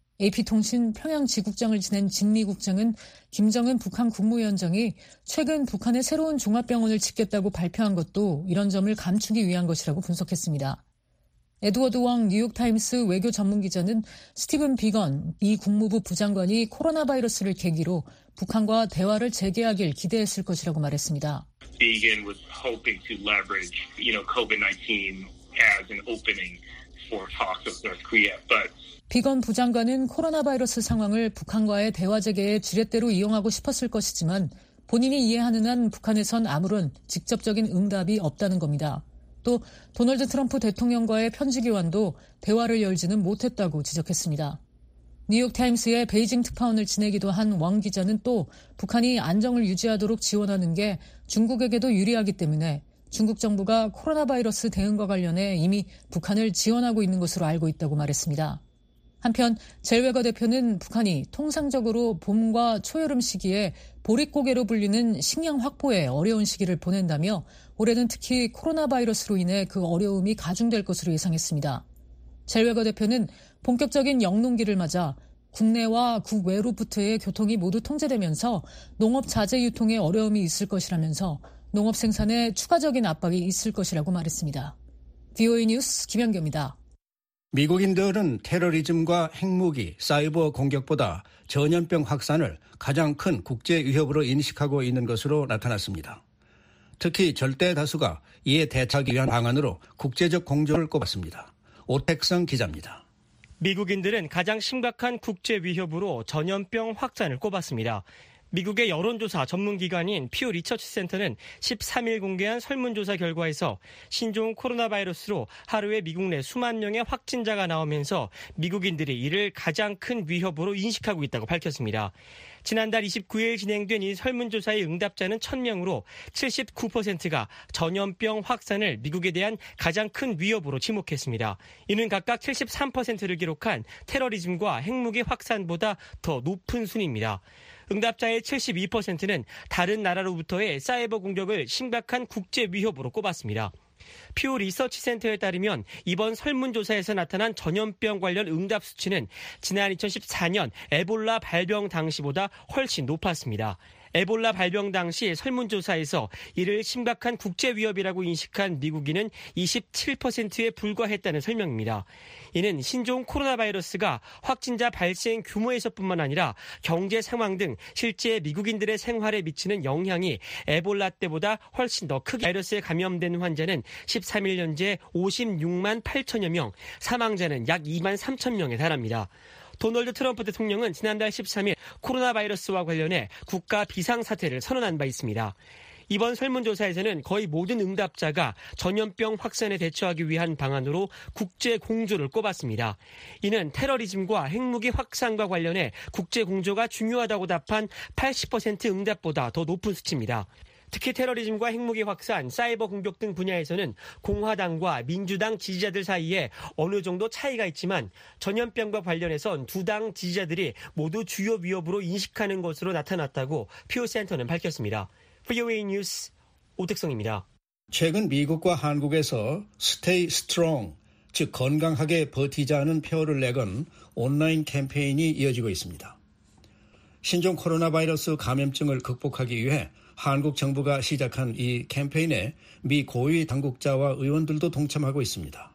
에이피통신 평양지국장을 지낸 진리 국장은 김정은 북한 국무위원장이 최근 북한의 새로운 종합병원을 짓겠다고 발표한 것도 이런 점을 감추기 위한 것이라고 분석했습니다. 에드워드 왕 뉴욕타임스 외교 전문기자는 스티븐 비건 미 국무부 부장관이 코로나 바이러스를 계기로 북한과 대화를 재개하길 기대했을 것이라고 말했습니다. Begin was hoping to leverage, you know, 코비드 나인틴 as an opening for talks with North Korea, but 비건 부장관은 코로나 바이러스 상황을 북한과의 대화 재개의 지렛대로 이용하고 싶었을 것이지만 본인이 이해하는 한 북한에선 아무런 직접적인 응답이 없다는 겁니다. 또 도널드 트럼프 대통령과의 편지 교환도 대화를 열지는 못했다고 지적했습니다. 뉴욕타임스의 베이징 특파원을 지내기도 한 왕 기자는 또 북한이 안정을 유지하도록 지원하는 게 중국에게도 유리하기 때문에 중국 정부가 코로나 바이러스 대응과 관련해 이미 북한을 지원하고 있는 것으로 알고 있다고 말했습니다. 한편 젤웨거 대표는 북한이 통상적으로 봄과 초여름 시기에 보릿고개로 불리는 식량 확보에 어려운 시기를 보낸다며 올해는 특히 코로나 바이러스로 인해 그 어려움이 가중될 것으로 예상했습니다. 젤웨거 대표는 본격적인 영농기를 맞아 국내와 국외로부터의 교통이 모두 통제되면서 농업 자재 유통에 어려움이 있을 것이라면서 농업 생산에 추가적인 압박이 있을 것이라고 말했습니다. 브이오에이 뉴스 김연경입니다. 미국인들은 테러리즘과 핵무기, 사이버 공격보다 전염병 확산을 가장 큰 국제 위협으로 인식하고 있는 것으로 나타났습니다. 특히 절대 다수가 이에 대처하기 위한 방안으로 국제적 공조를 꼽았습니다. 오택성 기자입니다. 미국인들은 가장 심각한 국제 위협으로 전염병 확산을 꼽았습니다. 미국의 여론조사 전문기관인 퓨 리서치 센터는 십삼 일 공개한 설문조사 결과에서 신종 코로나 바이러스로 하루에 미국 내 수만 명의 확진자가 나오면서 미국인들이 이를 가장 큰 위협으로 인식하고 있다고 밝혔습니다. 지난달 이십구 일 진행된 이 설문조사의 응답자는 천 명으로 칠십구 퍼센트가 전염병 확산을 미국에 대한 가장 큰 위협으로 지목했습니다. 이는 각각 칠십삼 퍼센트를 기록한 테러리즘과 핵무기 확산보다 더 높은 순입니다. 응답자의 칠십이 퍼센트는 다른 나라로부터의 사이버 공격을 심각한 국제 위협으로 꼽았습니다. 퓨 리서치 센터에 따르면 이번 설문조사에서 나타난 전염병 관련 응답 수치는 지난 이천십사 년 에볼라 발병 당시보다 훨씬 높았습니다. 에볼라 발병 당시 설문조사에서 이를 심각한 국제 위협이라고 인식한 미국인은 이십칠 퍼센트에 불과했다는 설명입니다. 이는 신종 코로나 바이러스가 확진자 발생 규모에서뿐만 아니라 경제 상황 등 실제 미국인들의 생활에 미치는 영향이 에볼라 때보다 훨씬 더 크게 바이러스에 감염된 환자는 십삼 일 현재 오십육만 팔천여 명, 사망자는 약 이만 삼천 명에 달합니다. 도널드 트럼프 대통령은 지난달 십삼 일 코로나 바이러스와 관련해 국가 비상사태를 선언한 바 있습니다. 이번 설문조사에서는 거의 모든 응답자가 전염병 확산에 대처하기 위한 방안으로 국제 공조를 꼽았습니다. 이는 테러리즘과 핵무기 확산과 관련해 국제 공조가 중요하다고 답한 팔십 퍼센트 응답보다 더 높은 수치입니다. 특히 테러리즘과 핵무기 확산, 사이버 공격 등 분야에서는 공화당과 민주당 지지자들 사이에 어느 정도 차이가 있지만 전염병과 관련해선 두 당 지지자들이 모두 주요 위협으로 인식하는 것으로 나타났다고 퓨 센터는 밝혔습니다. 브이오에이 뉴스 오택성입니다. 최근 미국과 한국에서 Stay Strong, 즉 건강하게 버티자는 표어를 내건 온라인 캠페인이 이어지고 있습니다. 신종 코로나 바이러스 감염증을 극복하기 위해 한국 정부가 시작한 이 캠페인에 미 고위 당국자와 의원들도 동참하고 있습니다.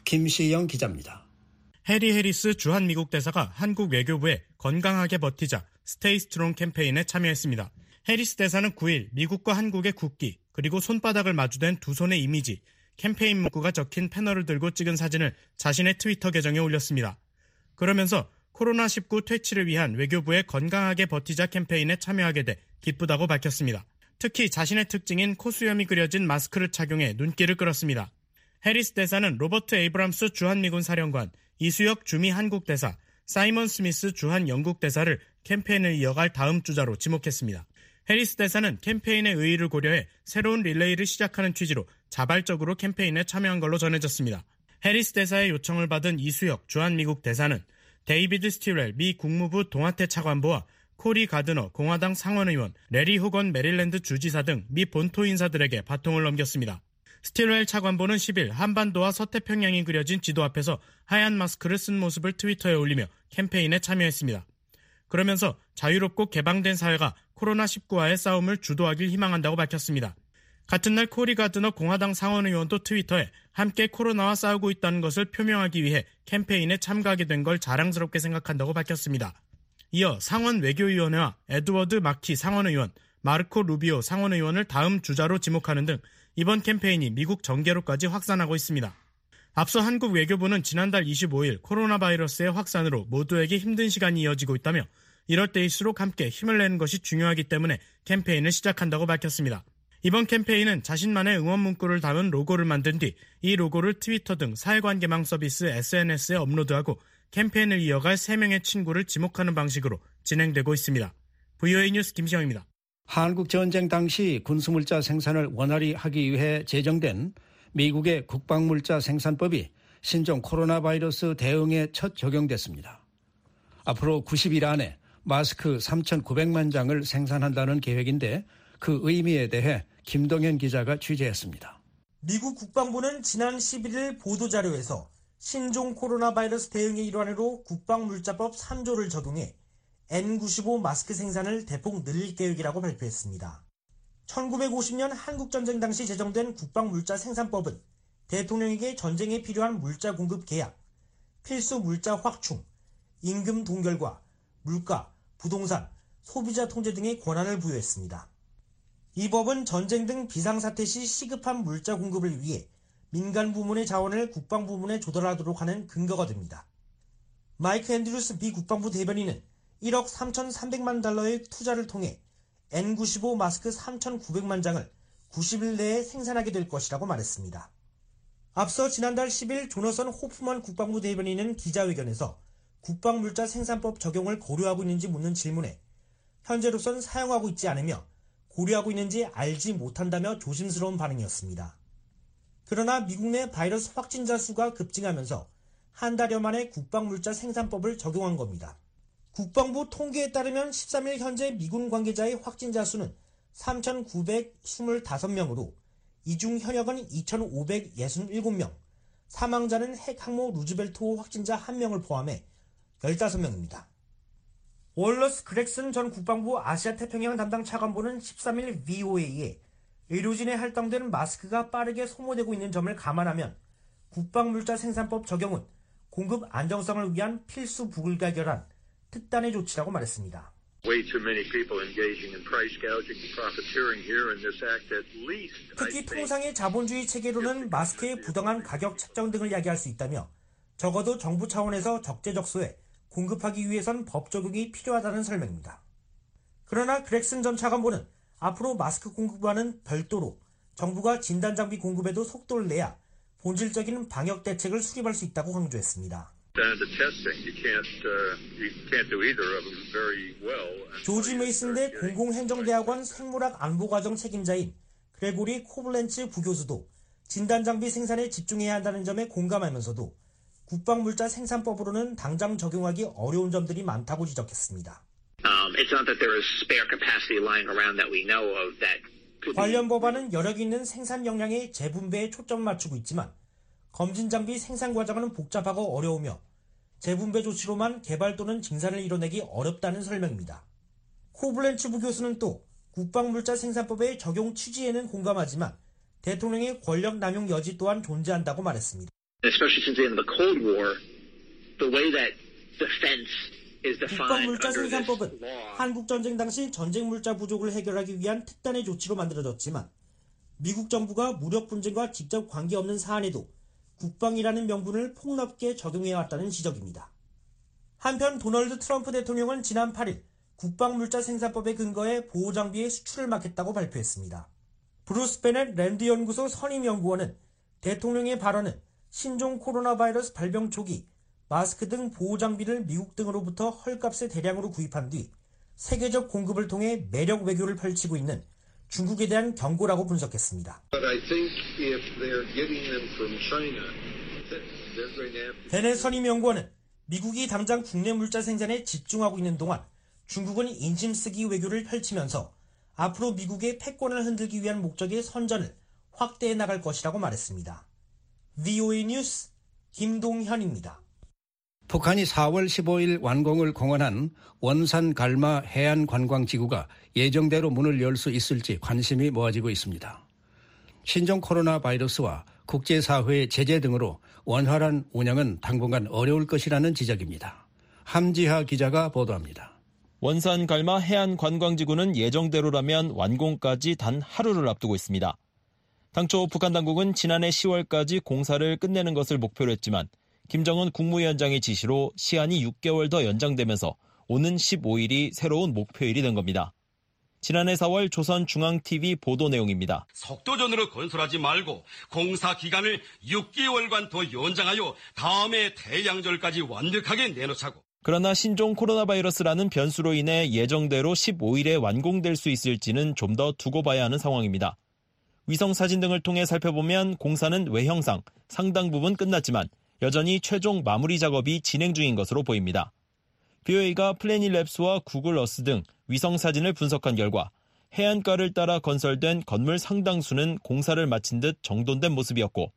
김시영 기자입니다. 해리 해리스 주한 미국 대사가 한국 외교부의 건강하게 버티자 스테이 스트롱 캠페인에 참여했습니다. 해리스 대사는 구 일 미국과 한국의 국기 그리고 손바닥을 마주댄 두 손의 이미지, 캠페인 문구가 적힌 패널을 들고 찍은 사진을 자신의 트위터 계정에 올렸습니다. 그러면서 코로나 십구 퇴치를 위한 외교부의 건강하게 버티자 캠페인에 참여하게 돼 기쁘다고 밝혔습니다. 특히 자신의 특징인 코수염이 그려진 마스크를 착용해 눈길을 끌었습니다. 해리스 대사는 로버트 에이브람스 주한미군 사령관, 이수혁 주미 한국 대사, 사이먼 스미스 주한 영국 대사를 캠페인을 이어갈 다음 주자로 지목했습니다. 해리스 대사는 캠페인의 의의를 고려해 새로운 릴레이를 시작하는 취지로 자발적으로 캠페인에 참여한 걸로 전해졌습니다. 해리스 대사의 요청을 받은 이수혁 주한미국 대사는 데이비드 스티웰 미 국무부 동아태 차관보와 코리 가드너 공화당 상원의원, 레리 호건 메릴랜드 주지사 등 미 본토 인사들에게 바통을 넘겼습니다. 스틸웰 차관보는 십 일 한반도와 서태평양이 그려진 지도 앞에서 하얀 마스크를 쓴 모습을 트위터에 올리며 캠페인에 참여했습니다. 그러면서 자유롭고 개방된 사회가 코로나 십구와의 싸움을 주도하길 희망한다고 밝혔습니다. 같은 날 코리 가드너 공화당 상원의원도 트위터에 함께 코로나와 싸우고 있다는 것을 표명하기 위해 캠페인에 참가하게 된 걸 자랑스럽게 생각한다고 밝혔습니다. 이어 상원 외교위원회와 에드워드 마키 상원의원, 마르코 루비오 상원의원을 다음 주자로 지목하는 등 이번 캠페인이 미국 정계로까지 확산하고 있습니다. 앞서 한국 외교부는 지난달 이십오 일 코로나 바이러스의 확산으로 모두에게 힘든 시간이 이어지고 있다며 이럴 때일수록 함께 힘을 내는 것이 중요하기 때문에 캠페인을 시작한다고 밝혔습니다. 이번 캠페인은 자신만의 응원 문구를 담은 로고를 만든 뒤 이 로고를 트위터 등 사회관계망 서비스 에스엔에스에 업로드하고 캠페인을 이어갈 세 명의 친구를 지목하는 방식으로 진행되고 있습니다. 브이오에이 뉴스 김시영입니다. 한국 전쟁 당시 군수물자 생산을 원활히 하기 위해 제정된 미국의 국방물자 생산법이 신종 코로나 바이러스 대응에 첫 적용됐습니다. 앞으로 구십 일 안에 마스크 삼천구백만 장을 생산한다는 계획인데 그 의미에 대해 김동현 기자가 취재했습니다. 미국 국방부는 지난 십일 일 보도자료에서 신종 코로나 바이러스 대응의 일환으로 국방물자법 삼 조를 적용해 엔 구십오 마스크 생산을 대폭 늘릴 계획이라고 발표했습니다. 천구백오십 년 한국전쟁 당시 제정된 국방물자 생산법은 대통령에게 전쟁에 필요한 물자 공급 계약, 필수 물자 확충, 임금 동결과 물가, 부동산, 소비자 통제 등의 권한을 부여했습니다. 이 법은 전쟁 등 비상사태 시 시급한 물자 공급을 위해 민간 부문의 자원을 국방 부문에 조달하도록 하는 근거가 됩니다. 마이크 앤드루스 미 국방부 대변인은 일억 삼천삼백만 달러의 투자를 통해 엔 구십오 마스크 삼천구백만 장을 구십 일 내에 생산하게 될 것이라고 말했습니다. 앞서 지난달 십 일 조너선 호프먼 국방부 대변인은 기자회견에서 국방물자 생산법 적용을 고려하고 있는지 묻는 질문에 현재로선 사용하고 있지 않으며 고려하고 있는지 알지 못한다며 조심스러운 반응이었습니다. 그러나 미국 내 바이러스 확진자 수가 급증하면서 한 달여 만에 국방물자 생산법을 적용한 겁니다. 국방부 통계에 따르면 십삼 일 현재 미군 관계자의 확진자 수는 삼천구백이십오 명으로 이 중 현역은 이천오백육십칠 명, 사망자는 핵 항모 루즈벨트호 확진자 한 명을 포함해 십오 명입니다. 월러스 그렉슨 전 국방부 아시아태평양 담당 차관보는 십삼 일 브이오에이에 의료진에 할당된 마스크가 빠르게 소모되고 있는 점을 감안하면 국방물자 생산법 적용은 공급 안정성을 위한 필수 불가결한 특단의 조치라고 말했습니다. 특히 통상의 자본주의 체계로는 마스크의 부당한 가격 책정 등을 야기할 수 있다며 적어도 정부 차원에서 적재적소에 공급하기 위해선 법 적용이 필요하다는 설명입니다. 그러나 그렉슨 전 차관보는 앞으로 마스크 공급과는 별도로 정부가 진단장비 공급에도 속도를 내야 본질적인 방역 대책을 수립할 수 있다고 강조했습니다. 조지 메이슨대 공공행정대학원 생물학 안보과정 책임자인 그레고리 코블렌츠 부교수도 진단장비 생산에 집중해야 한다는 점에 공감하면서도 국방물자 생산법으로는 당장 적용하기 어려운 점들이 많다고 지적했습니다. 관련 법안은 여력 있는 생산 역량의 재분배에 초점을 맞추고 있지만 검진장비 생산 과정은 복잡하고 어려우며 재분배 조치로만 개발 또는 증산을 이뤄내기 어렵다는 설명입니다. 코블렌츠 부교수는 또 국방물자 생산법의 적용 취지에는 공감하지만 대통령의 권력 남용 여지 또한 존재한다고 말했습니다. 국방물자 생산법은 한국전쟁 당시 전쟁물자 부족을 해결하기 위한 특단의 조치로 만들어졌지만 미국 정부가 무력 분쟁과 직접 관계없는 사안에도 국방이라는 명분을 폭넓게 적용해왔다는 지적입니다. 한편 도널드 트럼프 대통령은 지난 팔 일 국방물자 생산법에 근거해 보호장비의 수출을 막겠다고 발표했습니다. 브루스 베넷 랜드 연구소 선임연구원은 대통령의 발언은 신종 코로나 바이러스 발병 초기 마스크 등 보호장비를 미국 등으로부터 헐값에 대량으로 구입한 뒤 세계적 공급을 통해 매력 외교를 펼치고 있는 중국에 대한 경고라고 분석했습니다. 베넷 선임연구원은 미국이 당장 국내 물자 생산에 집중하고 있는 동안 중국은 인심 쓰기 외교를 펼치면서 앞으로 미국의 패권을 흔들기 위한 목적의 선전을 확대해 나갈 것이라고 말했습니다. 브이오에이 뉴스 김동현입니다. 북한이 사월 십오일 완공을 공언한 원산 갈마 해안관광지구가 예정대로 문을 열 수 있을지 관심이 모아지고 있습니다. 신종 코로나 바이러스와 국제사회의 제재 등으로 원활한 운영은 당분간 어려울 것이라는 지적입니다. 함지하 기자가 보도합니다. 원산 갈마 해안관광지구는 예정대로라면 완공까지 단 하루를 앞두고 있습니다. 당초 북한 당국은 지난해 시월까지 공사를 끝내는 것을 목표로 했지만 김정은 국무위원장의 지시로 시한이 육 개월 더 연장되면서 오는 십오일이 새로운 목표일이 된 겁니다. 지난해 사월 조선중앙티비 보도 내용입니다. 속도전으로 건설하지 말고 공사 기간을 육 개월간 더 연장하여 다음해 태양절까지 완벽하게 내놓자고. 그러나 신종 코로나 바이러스라는 변수로 인해 예정대로 십오일에 완공될 수 있을지는 좀 더 두고 봐야 하는 상황입니다. 위성사진 등을 통해 살펴보면 공사는 외형상 상당 부분 끝났지만 여전히 최종 마무리 작업이 진행 중인 것으로 보입니다. 브이오에이가 플래닛랩스와 구글 어스 등 위성사진을 분석한 결과 해안가를 따라 건설된 건물 상당수는 공사를 마친 듯 정돈된 모습이었고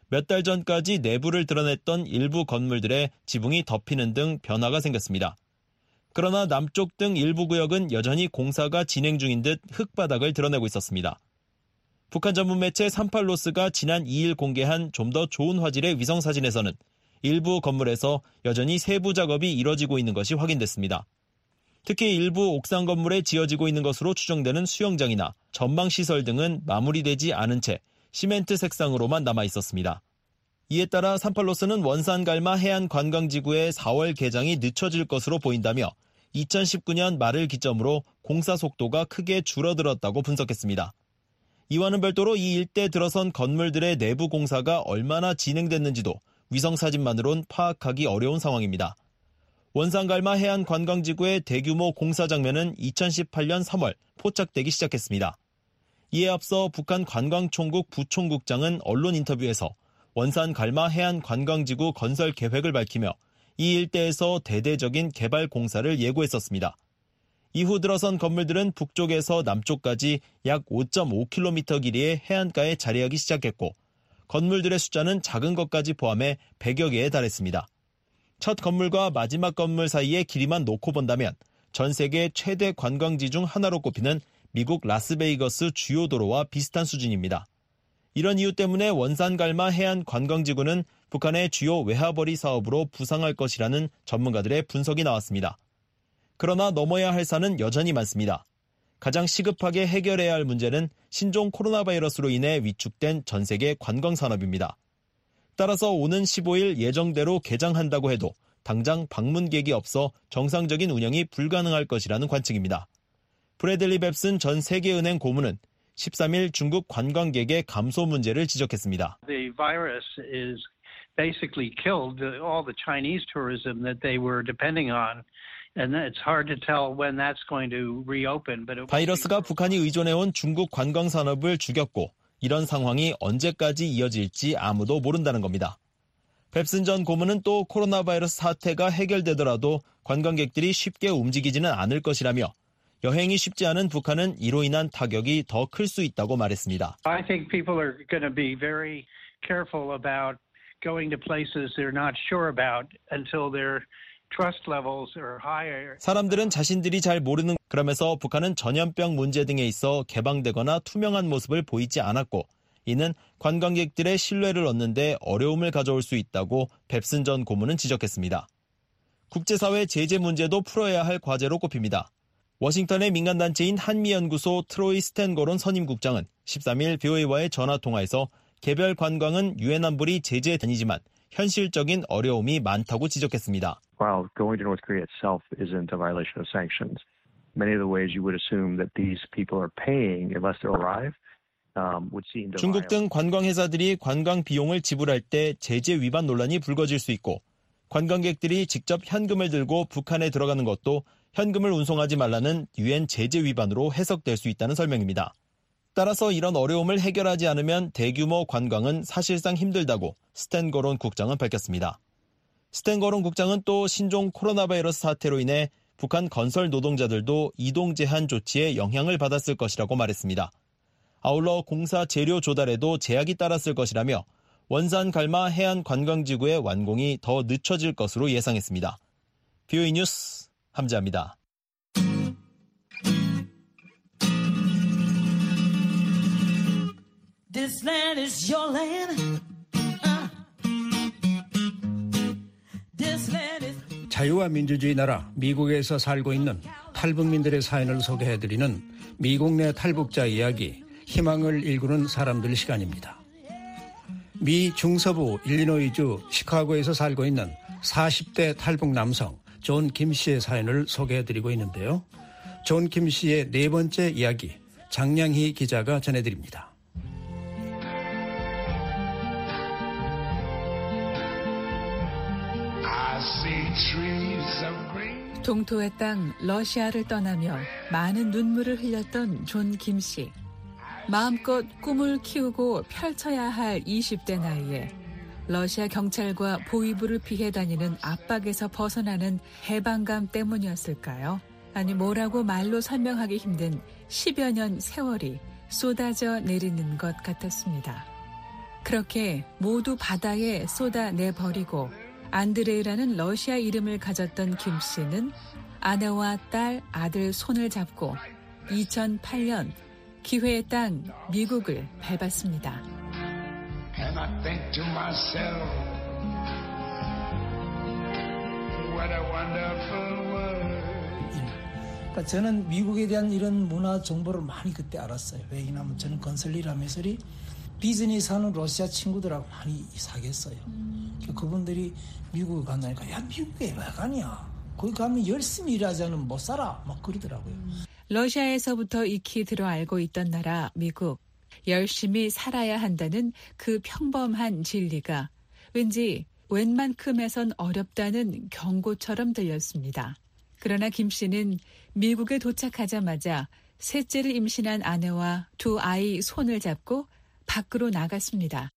몇 달 전까지 내부를 드러냈던 일부 건물들의 지붕이 덮이는 등 변화가 생겼습니다. 그러나 남쪽 등 일부 구역은 여전히 공사가 진행 중인 듯 흙바닥을 드러내고 있었습니다. 북한 전문 매체 삼팔로스가 지난 이 일 공개한 좀 더 좋은 화질의 위성사진에서는 일부 건물에서 여전히 세부 작업이 이뤄지고 있는 것이 확인됐습니다. 특히 일부 옥상 건물에 지어지고 있는 것으로 추정되는 수영장이나 전망시설 등은 마무리되지 않은 채 시멘트 색상으로만 남아 있었습니다. 이에 따라 삼팔로스는 원산갈마 해안관광지구의 사월 개장이 늦춰질 것으로 보인다며 이천십구 년 말을 기점으로 공사 속도가 크게 줄어들었다고 분석했습니다. 이와는 별도로 이 일대 들어선 건물들의 내부 공사가 얼마나 진행됐는지도 위성사진만으론 파악하기 어려운 상황입니다. 원산갈마 해안관광지구의 대규모 공사 장면은 이천십팔 년 삼월 포착되기 시작했습니다. 이에 앞서 북한 관광총국 부총국장은 언론 인터뷰에서 원산갈마 해안관광지구 건설 계획을 밝히며 이 일대에서 대대적인 개발 공사를 예고했었습니다. 이후 들어선 건물들은 북쪽에서 남쪽까지 약 오 점 오 킬로미터 길이의 해안가에 자리하기 시작했고 건물들의 숫자는 작은 것까지 포함해 백여 개에 달했습니다. 첫 건물과 마지막 건물 사이의 길이만 놓고 본다면 전 세계 최대 관광지 중 하나로 꼽히는 미국 라스베이거스 주요 도로와 비슷한 수준입니다. 이런 이유 때문에 원산갈마 해안관광지구는 북한의 주요 외화벌이 사업으로 부상할 것이라는 전문가들의 분석이 나왔습니다. 그러나 넘어야 할 산은 여전히 많습니다. 가장 시급하게 해결해야 할 문제는 신종 코로나 바이러스로 인해 위축된 전 세계 관광산업입니다. 따라서 오는 십오 일 예정대로 개장한다고 해도 당장 방문객이 없어 정상적인 운영이 불가능할 것이라는 관측입니다. 브래들리 뱁슨 전 세계은행 고문은 십삼 일 중국 관광객의 감소 문제를 지적했습니다. The virus is basically killed all the Chinese tourism that they were depending on. And it's hard to tell when that's going to reopen. But 바이러스가 북한이 의존해온 중국 관광 산업을 죽였고 이런 상황이 언제까지 이어질지 아무도 모른다는 겁니다. 뱁슨 전 고문은 또 코로나 바이러스 사태가 해결되더라도 관광객들이 쉽게 움직이지는 않을 것이라며 여행이 쉽지 않은 북한은 이로 인한 타격이 더 클 수 있다고 말했습니다. I think people are going to be very careful about going to places they're not sure about until they're 사람들은 자신들이 잘 모르는 그러면서 북한은 전염병 문제 등에 있어 개방되거나 투명한 모습을 보이지 않았고 이는 관광객들의 신뢰를 얻는 데 어려움을 가져올 수 있다고 뱁슨 전 고문은 지적했습니다. 국제사회 제재 문제도 풀어야 할 과제로 꼽힙니다. 워싱턴의 민간단체인 한미연구소 트로이 스탠거론 선임국장은 십삼 일 브이오에이와의 전화통화에서 개별 관광은 유엔 안보리 제재에 다니지만 현실적인 어려움이 많다고 지적했습니다. While going to North Korea itself isn't a violation of sanctions, many of the ways you would assume that these people are paying unless they arrive um, would seem to 중국 등 관광회사들이 관광 비용을 지불할 때 제재 위반 논란이 불거질 수 있고 관광객들이 직접 현금을 들고 북한에 들어가는 것도 현금을 운송하지 말라는 유엔 제재 위반으로 해석될 수 있다는 설명입니다. 따라서 이런 어려움을 해결하지 않으면 대규모 관광은 사실상 힘들다고 스탠거론 국장은 밝혔습니다. 스탠거론 국장은 또 신종 코로나 바이러스 사태로 인해 북한 건설 노동자들도 이동 제한 조치에 영향을 받았을 것이라고 말했습니다. 아울러 공사 재료 조달에도 제약이 따랐을 것이라며 원산갈마 해안관광지구의 완공이 더 늦춰질 것으로 예상했습니다. 브이오에이 뉴스 함지아입니다. This land is your land. Uh. This land is... 자유와 민주주의 나라 미국에서 살고 있는 탈북민들의 사연을 소개해드리는 미국 내 탈북자 이야기, 희망을 일구는 사람들 시간입니다. 미 중서부 일리노이주 시카고에서 살고 있는 사십 대 탈북 남성 존 김 씨의 사연을 소개해드리고 있는데요. 존 김 씨의 네 번째 이야기, 장량희 기자가 전해드립니다. 동토의 땅 러시아를 떠나며 많은 눈물을 흘렸던 존 김 씨. 마음껏 꿈을 키우고 펼쳐야 할 이십 대 나이에 러시아 경찰과 보위부를 피해 다니는 압박에서 벗어나는 해방감 때문이었을까요? 아니 뭐라고 말로 설명하기 힘든 십여 년 세월이 쏟아져 내리는 것 같았습니다. 그렇게 모두 바다에 쏟아내버리고 안드레이라는 러시아 이름을 가졌던 김 씨는 아내와 딸, 아들 손을 잡고 이천팔 년 기회의 땅 미국을 밟았습니다. And I think to myself, what a wonderful world. 그러니까 저는 미국에 대한 이런 문화 정보를 많이 그때 알았어요. 왜냐하면 저는 건설 일 하면서 비즈니스 하는 러시아 친구들하고 많이 사귀었어요. 음. 그분들이 미국에 간다니까 야 미국에 왜 가냐? 거기 가면 열심히 일하지 않으면 못 살아. 막 그러더라고요. 음. 러시아에서부터 익히 들어 알고 있던 나라 미국. 열심히 살아야 한다는 그 평범한 진리가 왠지 웬만큼에선 어렵다는 경고처럼 들렸습니다. 그러나 김 씨는 미국에 도착하자마자 셋째를 임신한 아내와 두 아이 손을 잡고 밖으로 나갔습니다.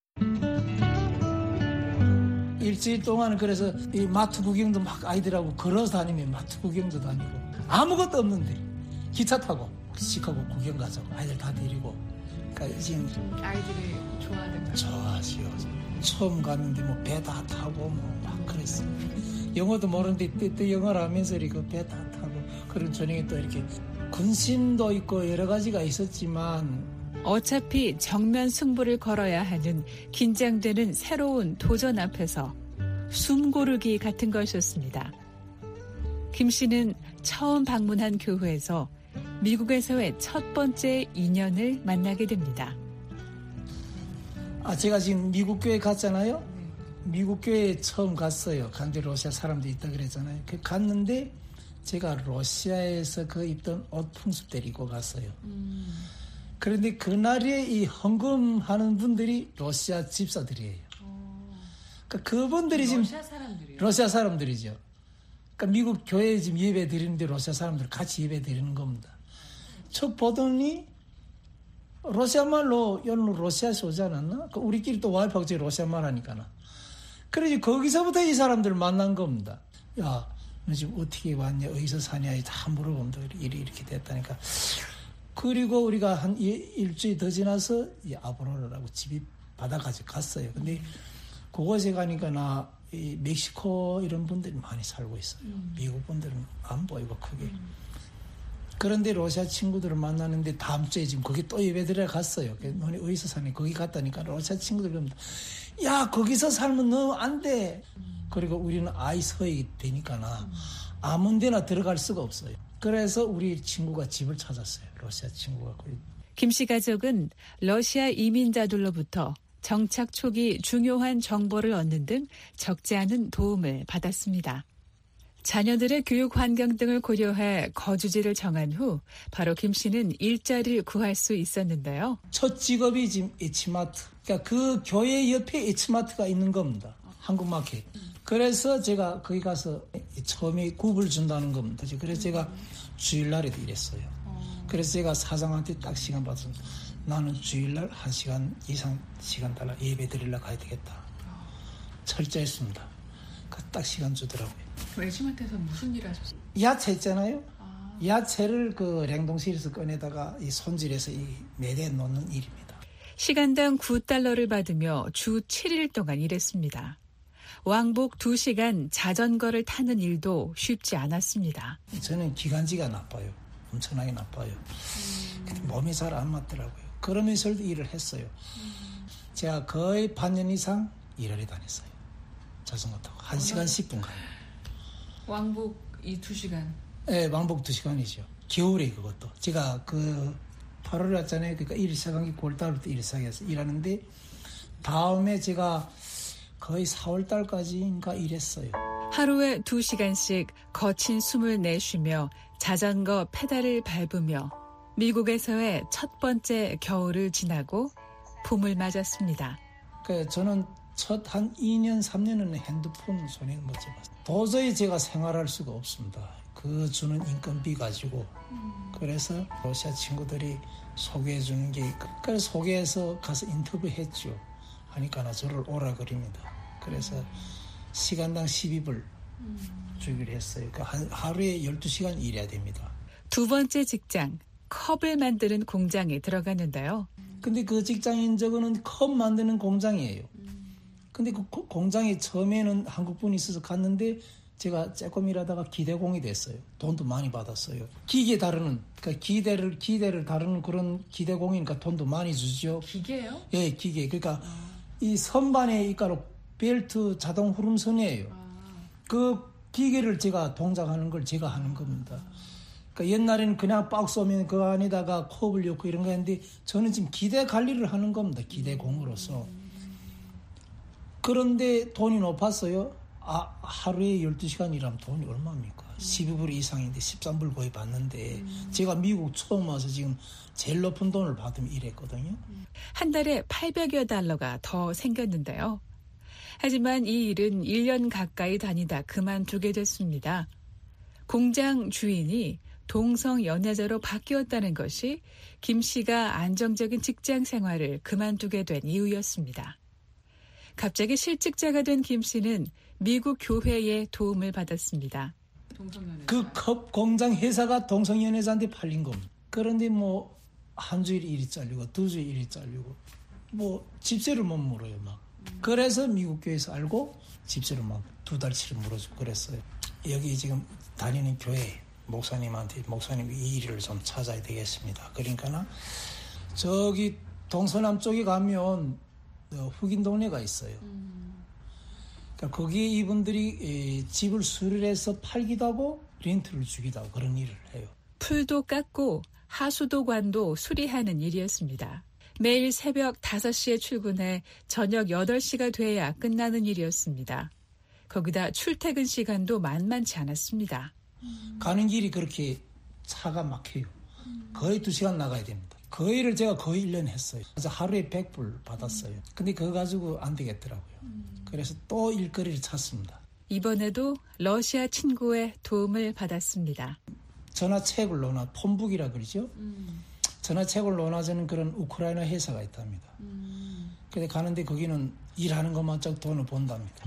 일주일 동안 그래서 이 마트 구경도 막 아이들하고 걸어서 다니면 마트 구경도 다니고 아무것도 없는데 기차 타고 시카고 구경 가자고 아이들 다 데리고 그러니까 지금 아이들이 좋아하는 거 좋아하지요. 처음 갔는데 뭐 배 다 타고 뭐 막 그랬어요. 영어도 모르는데 또, 또 영어를 하면서 이렇게 배 다 타고 그런 저녁에 또 이렇게 군심도 있고 여러 가지가 있었지만 어차피 정면 승부를 걸어야 하는 긴장되는 새로운 도전 앞에서 숨 고르기 같은 것이었습니다. 김 씨는 처음 방문한 교회에서 미국에서의 첫 번째 인연을 만나게 됩니다. 아, 제가 지금 미국 교회 갔잖아요. 미국 교회에 처음 갔어요. 간데 러시아 사람도 있다 그랬잖아요. 그 갔는데 제가 러시아에서 그 입던 옷 풍습대로 입고 갔어요. 음. 그런데 그날에 이 헌금하는 분들이 러시아 집사들이에요. 그러니까 그분들이 지금 러시아 사람들이요? 러시아 사람들이죠. 그러니까 미국 교회에 지금 예배 드리는데 러시아 사람들 같이 예배 드리는 겁니다. 저 보더니 러시아 말로 연로 러시아에서 오지 않았나? 우리끼리 또 와이프하고 제 러시아 말 하니까나. 그래서 거기서부터 이 사람들을 만난 겁니다. 야, 너 지금 어떻게 왔냐? 어디서 사냐? 다 물어보면 일이 이렇게 됐다니까. 그리고 우리가 한 일주일 더 지나서 이 아브로라고 집이 바다까지 갔어요. 근데 그곳에 가니까 나 이 멕시코 이런 분들이 많이 살고 있어요. 음. 미국 분들은 안 보이고 크게. 음. 그런데 러시아 친구들을 만나는데 다음 주에 지금 거기 또 예배드리러 갔어요. 너네 어디서 사니? 거기 갔다니까 러시아 친구들 그럽니다. 야 거기서 살면 너 안 돼. 음. 그리고 우리는 아이 서이 되니까나 음. 아무 데나 들어갈 수가 없어요. 그래서 우리 친구가 집을 찾았어요. 러시아 친구가. 김 씨 가족은 러시아 이민자들로부터 정착 초기 중요한 정보를 얻는 등 적지 않은 도움을 받았습니다. 자녀들의 교육 환경 등을 고려해 거주지를 정한 후 바로 김 씨는 일자리를 구할 수 있었는데요. 첫 직업이 지금 H마트. 그러니까 그 교회 옆에 H마트가 있는 겁니다. 한국마켓. 그래서 제가 거기 가서 처음에 굽을 준다는 겁니다. 그래서 제가 주일날에도 일했어요. 그래서 제가 사장한테 딱 시간 받았습니다. 나는 주일날 한 시간 이상 시간 달라 예배 드리러 가야 되겠다. 철저했습니다. 그 딱 시간 주더라고요. H마트에서 무슨 일 하셨어요? 야채 있잖아요. 아. 야채를 그 냉동실에서 꺼내다가 이 손질해서 이 매대에 놓는 일입니다. 시간당 구 달러를 받으며 주 칠 일 동안 일했습니다. 왕복 두 시간 자전거를 타는 일도 쉽지 않았습니다. 저는 기관지가 나빠요. 엄청나게 나빠요. 음. 몸이 잘 안 맞더라고요. 그러면서도 일을 했어요. 음. 제가 거의 반년 이상 일하러 다녔어요. 자전거 타고 한 시간 십 분 가요. 왕복 이 두 시간? 네, 왕복 두 시간이죠. 겨울에 그것도. 제가 그 팔월에 왔잖아요. 그러니까 일 시작한 게 구월 달부터 일 시작해서 일하는데 다음에 제가 거의 사월 달까지인가 일했어요. 하루에 두 시간씩 거친 숨을 내쉬며 자전거 페달을 밟으며 미국에서의 첫 번째 겨울을 지나고 봄을 맞았습니다. 그 저는 첫 한 이 년, 삼 년은 핸드폰 손에 못 잡았어요. 도저히 제가 생활할 수가 없습니다. 그 주는 인건비 가지고. 음. 그래서 러시아 친구들이 소개해 주는 게 그래서 소개해서 가서 인터뷰했죠. 하니까 나 저를 오라 그럽니다. 그래서 음. 시간당 십이 불 음. 주기로 했어요. 그러니까 하루에 열두 시간 일해야 됩니다. 두 번째 직장, 컵을 만드는 공장에 들어갔는데요. 근데 그 직장인 저거는 컵 만드는 공장이에요. 근데 그 공장에 처음에는 한국분이 있어서 갔는데 제가 조금 일하다가 기대공이 됐어요. 돈도 많이 받았어요. 기계 다루는, 그러니까 기대를, 기대를 다루는 그런 기대공이니까 돈도 많이 주죠. 기계요? 예, 기계. 그러니까 아. 이 선반에 이가로 벨트 자동 후름선이에요. 아. 그 기계를 제가 동작하는 걸 제가 하는 겁니다. 그러니까 옛날에는 그냥 박스 오면 그 안에다가 컵을 넣고 이런 거 했는데 저는 지금 기대 관리를 하는 겁니다. 기대공으로서. 그런데 돈이 높았어요. 아, 하루에 열두 시간 일하면 돈이 얼마입니까? 십이 불 이상인데 십삼 불 거의 받는데 음. 제가 미국 처음 와서 지금 제일 높은 돈을 받으면 이랬거든요. 한 달에 팔백여 달러가 더 생겼는데요. 하지만 이 일은 일 년 가까이 다니다 그만두게 됐습니다. 공장 주인이 동성 연애자로 바뀌었다는 것이 김 씨가 안정적인 직장 생활을 그만두게 된 이유였습니다. 갑자기 실직자가 된 김 씨는 미국 교회의 도움을 받았습니다. 그 컵 공장 회사가 동성연애자한테 팔린 겁니다. 그런데 뭐 한 주일 일이 잘리고 두 주일 일이 잘리고 뭐 집세를 못 물어요 막. 그래서 미국 교회에서 알고 집세를 막 두 달치를 물어주고 그랬어요. 여기 지금 다니는 교회 목사님한테 목사님 이 일을 좀 찾아야 되겠습니다. 그러니까는 저기 동서남 쪽에 가면 흑인 동네가 있어요. 그러니까 거기에 이분들이 집을 수리해서 팔기도 하고 렌트를 주기도 하고 그런 일을 해요. 풀도 깎고 하수도관도 수리하는 일이었습니다. 매일 새벽 다섯 시에 출근해 저녁 여덟 시가 돼야 끝나는 일이었습니다. 거기다 출퇴근 시간도 만만치 않았습니다. 가는 길이 그렇게 차가 막혀요. 거의 두 시간 나가야 됩니다. 그 일을 제가 거의 일 년 했어요. 그래서 하루에 백 불 받았어요. 근데 그거 가지고 안 되겠더라고요. 그래서 또 일거리를 찾습니다. 이번에도 러시아 친구의 도움을 받았습니다. 전화책을 넣어놔, 폰북이라 그러죠. 음. 전화책을 넣어놔주는 그런 우크라이나 회사가 있답니다. 음. 근데 가는데 거기는 일하는 것만 csak 돈을 본답니다.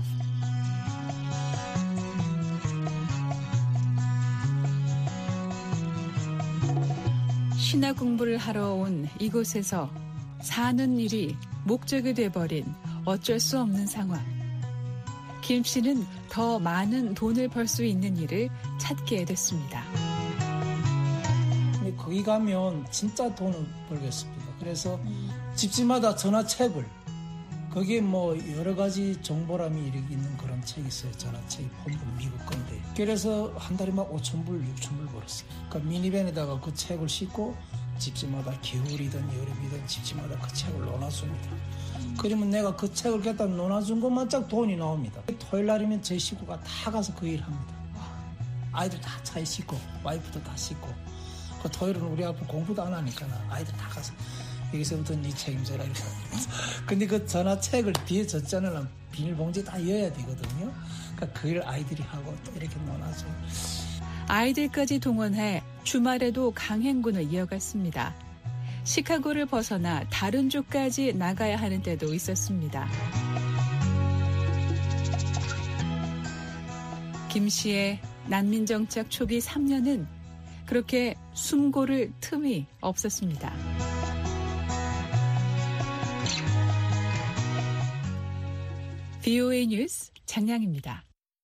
신학 공부를 하러 온 이곳에서 사는 일이 목적이 돼버린 어쩔 수 없는 상황. 김 씨는 더 많은 돈을 벌 수 있는 일을 찾게 됐습니다. 근데 거기 가면 진짜 돈을 벌겠습니다. 그래서 음. 집집마다 전화책을 거기에 뭐 여러 가지 정보람이 있는 그런 책이 있어요. 전화책이 본부 미국 건데. 그래서 한 달에 막 오천 불, 육천 불 벌었어요. 그러니까 미니밴에다가 그 책을 싣고 집집마다 겨울이든 여름이든 집집마다 그 책을 놓아줍니다. 그러면 내가 그 책을 갖다 놓아준 것만 짝 돈이 나옵니다. 토요일 날이면 제 식구가 다 가서 그 일을 합니다. 아이들 다 차에 싣고 와이프도 다 싣고 그 토요일은 우리 아빠 공부도 안 하니까 아이들 다 가서 여기서부터 네 책임져라 이렇게. 근데 그 전화책을 뒤에 젖자는 비닐봉지에 다 이어야 되거든요. 그러니까 그 일을 아이들이 하고 또 이렇게 논하죠. 아이들까지 동원해 주말에도 강행군을 이어갔습니다. 시카고를 벗어나 다른 주까지 나가야 하는 때도 있었습니다. 김 씨의 난민정착 초기 삼 년은 그렇게 숨고를 틈이 없었습니다. 브이오에이 뉴스 장량입니다.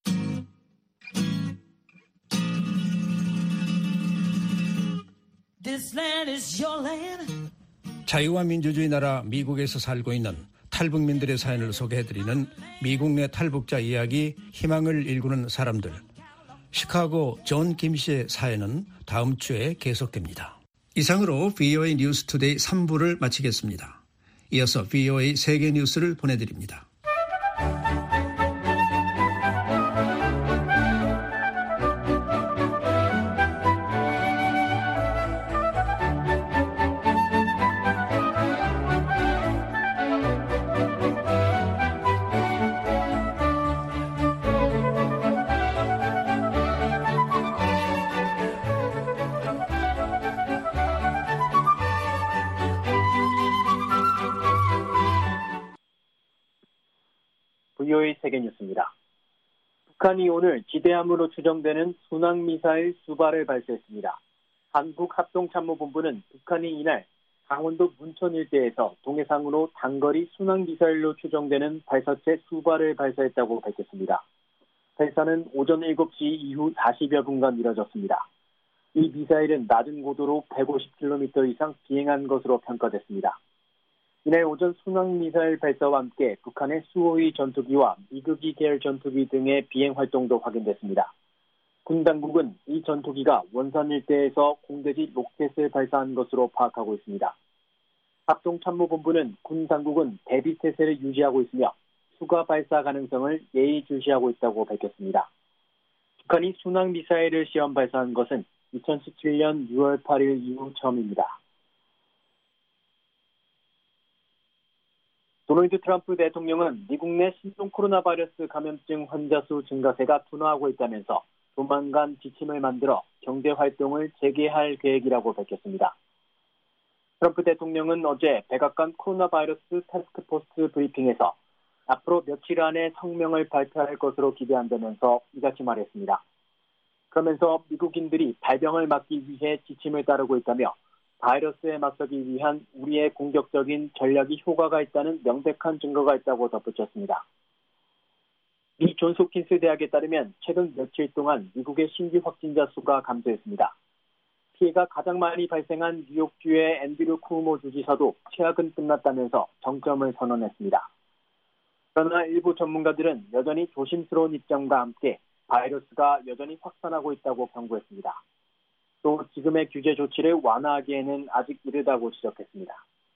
자유와 민주주의 나라 미국에서 살고 있는 탈북민들의 사연을 소개해드리는 미국 내 탈북자 이야기 희망을 일구는 사람들. 시카고 존 김 씨의 사연은 다음 주에 계속됩니다. 이상으로 브이오에이 뉴스 투데이 삼 부를 마치겠습니다. 이어서 브이오에이 세계 뉴스를 보내드립니다. 브이오에이 세계뉴스입니다. 북한이 오늘 지대함으로 추정되는 순항미사일 두 발을 발사했습니다. 한국합동참모본부는 북한이 이날 강원도 문천 일대에서 동해상으로 단거리 순항미사일로 추정되는 발사체 두 발을 발사했다고 밝혔습니다. 발사는 오전 일곱 시 이후 사십여 분간 이뤄졌습니다. 이 미사일은 낮은 고도로 백오십 킬로미터 이상 비행한 것으로 평가됐습니다. 이날 오전 순항미사일 발사와 함께 북한의 수호위 전투기와 미국이 계열 전투기 등의 비행 활동도 확인됐습니다. 군 당국은 이 전투기가 원산 일대에서 공대지 로켓을 발사한 것으로 파악하고 있습니다. 합동참모본부는 군 당국은 대비 태세를 유지하고 있으며 추가 발사 가능성을 예의주시하고 있다고 밝혔습니다. 북한이 순항미사일을 시험 발사한 것은 이천십칠 년 유월 팔일 이후 처음입니다. 도널드 트럼프 대통령은 미국 내 신종 코로나 바이러스 감염증 환자 수 증가세가 둔화하고 있다면서 조만간 지침을 만들어 경제 활동을 재개할 계획이라고 밝혔습니다. 트럼프 대통령은 어제 백악관 코로나 바이러스 태스크포스 브리핑에서 앞으로 며칠 안에 성명을 발표할 것으로 기대한다면서 이같이 말했습니다. 그러면서 미국인들이 발병을 막기 위해 지침을 따르고 있다며 바이러스에 맞서기 위한 우리의 공격적인 전략이 효과가 있다는 명백한 증거가 있다고 덧붙였습니다. 미 존스홉킨스 대학에 따르면 최근 며칠 동안 미국의 신규 확진자 수가 감소했습니다. 피해가 가장 많이 발생한 뉴욕주의 앤드류 쿠오모 주지사도 최악은 끝났다면서 정점을 선언했습니다. 그러나 일부 전문가들은 여전히 조심스러운 입장과 함께 바이러스가 여전히 확산하고 있다고 경고했습니다. 또 지금의 규제 조치를 완화하기에는 아직 이르다고 지적했습니다.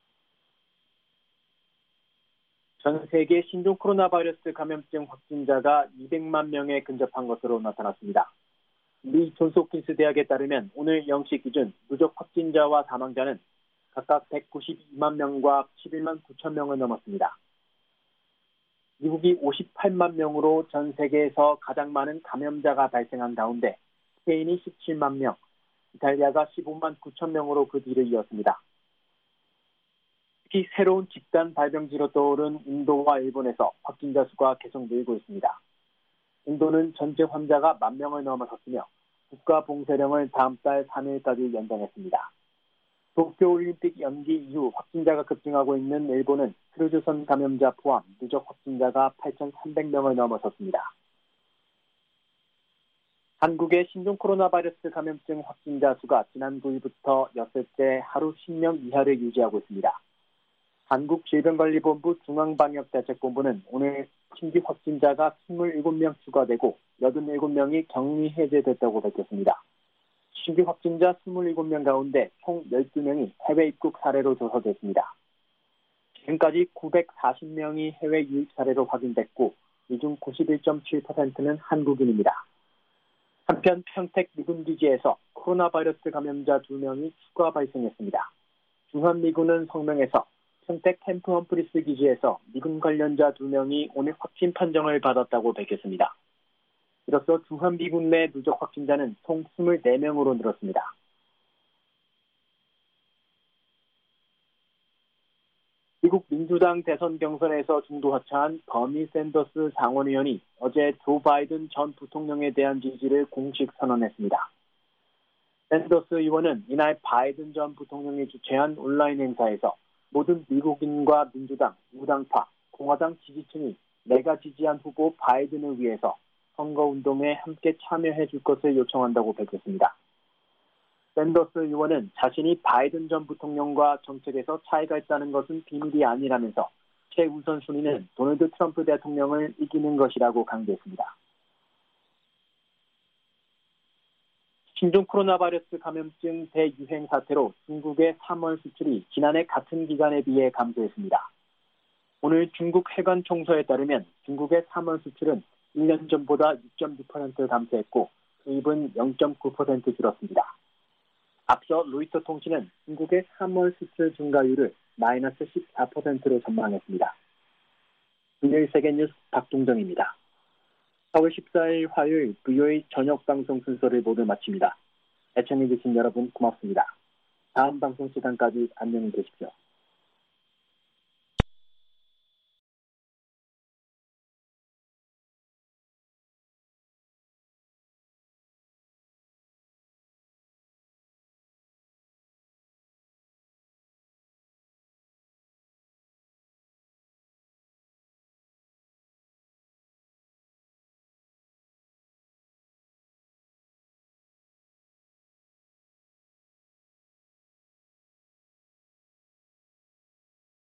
전 세계 신종 코로나 바이러스 감염증 확진자가 이백만 명에 근접한 것으로 나타났습니다. 미 존스홉킨스 대학에 따르면 오늘 영 시 기준 누적 확진자와 사망자는 각각 백구십이만 명과 십일만 구천 명을 넘었습니다. 미국이 오십팔만 명으로 전 세계에서 가장 많은 감염자가 발생한 가운데 스페인이 십칠만 명, 이탈리아가 십오만 구천 명으로 그 뒤를 이었습니다. 특히 새로운 집단 발병지로 떠오른 인도와 일본에서 확진자 수가 계속 늘고 있습니다. 인도는 전체 환자가 만 명을 넘어섰으며 국가 봉쇄령을 다음 달 삼 일까지 연장했습니다. 도쿄올림픽 연기 이후 확진자가 급증하고 있는 일본은 크루즈선 감염자 포함 누적 확진자가 팔천삼백 명을 넘어섰습니다. 한국의 신종 코로나 바이러스 감염증 확진자 수가 지난 구 일부터 엿새째 하루 십 명 이하를 유지하고 있습니다. 한국질병관리본부 중앙방역대책본부는 오늘 신규 확진자가 이십칠 명 추가되고 팔십칠 명이 격리 해제됐다고 밝혔습니다. 신규 확진자 이십칠 명 가운데 총 열두 명이 해외 입국 사례로 조사됐습니다. 지금까지 구백사십 명이 해외 유입 사례로 확인됐고 이 중 구십일 점 칠 퍼센트는 한국인입니다. 한편 평택 미군기지에서 코로나 바이러스 감염자 두 명이 추가 발생했습니다. 주한미군은 성명에서 평택 캠프 험프리스 기지에서 미군 관련자 두 명이 오늘 확진 판정을 받았다고 밝혔습니다. 이로써 주한미군 내 누적 확진자는 총 이십사 명으로 늘었습니다. 미국 민주당 대선 경선에서 중도하차한 버니 샌더스 상원의원이 어제 조 바이든 전 부통령에 대한 지지를 공식 선언했습니다. 샌더스 의원은 이날 바이든 전 부통령이 주최한 온라인 행사에서 모든 미국인과 민주당, 무당파, 공화당 지지층이 내가 지지한 후보 바이든을 위해서 선거운동에 함께 참여해 줄 것을 요청한다고 밝혔습니다. 샌더스 의원은 자신이 바이든 전 부통령과 정책에서 차이가 있다는 것은 비밀이 아니라면서 최우선 순위는 도널드 트럼프 대통령을 이기는 것이라고 강조했습니다. 신종 코로나 바이러스 감염증 대유행 사태로 중국의 삼월 수출이 지난해 같은 기간에 비해 감소했습니다. 오늘 중국 해관 총서에 따르면 중국의 삼월 수출은 일 년 전보다 육 점 육 퍼센트 감소했고 수입은 영 점 구 퍼센트 줄었습니다. 앞서 로이터 통신은 중국의 삼월 수출 증가율을 마이너스 십사 퍼센트로 전망했습니다. 금요일 세계뉴스 박동정입니다. 사월 십사일 화요일 브이오에이 저녁 방송 순서를 모두 마칩니다. 애청해주신 여러분 고맙습니다. 다음 방송 시간까지 안녕히 계십시오.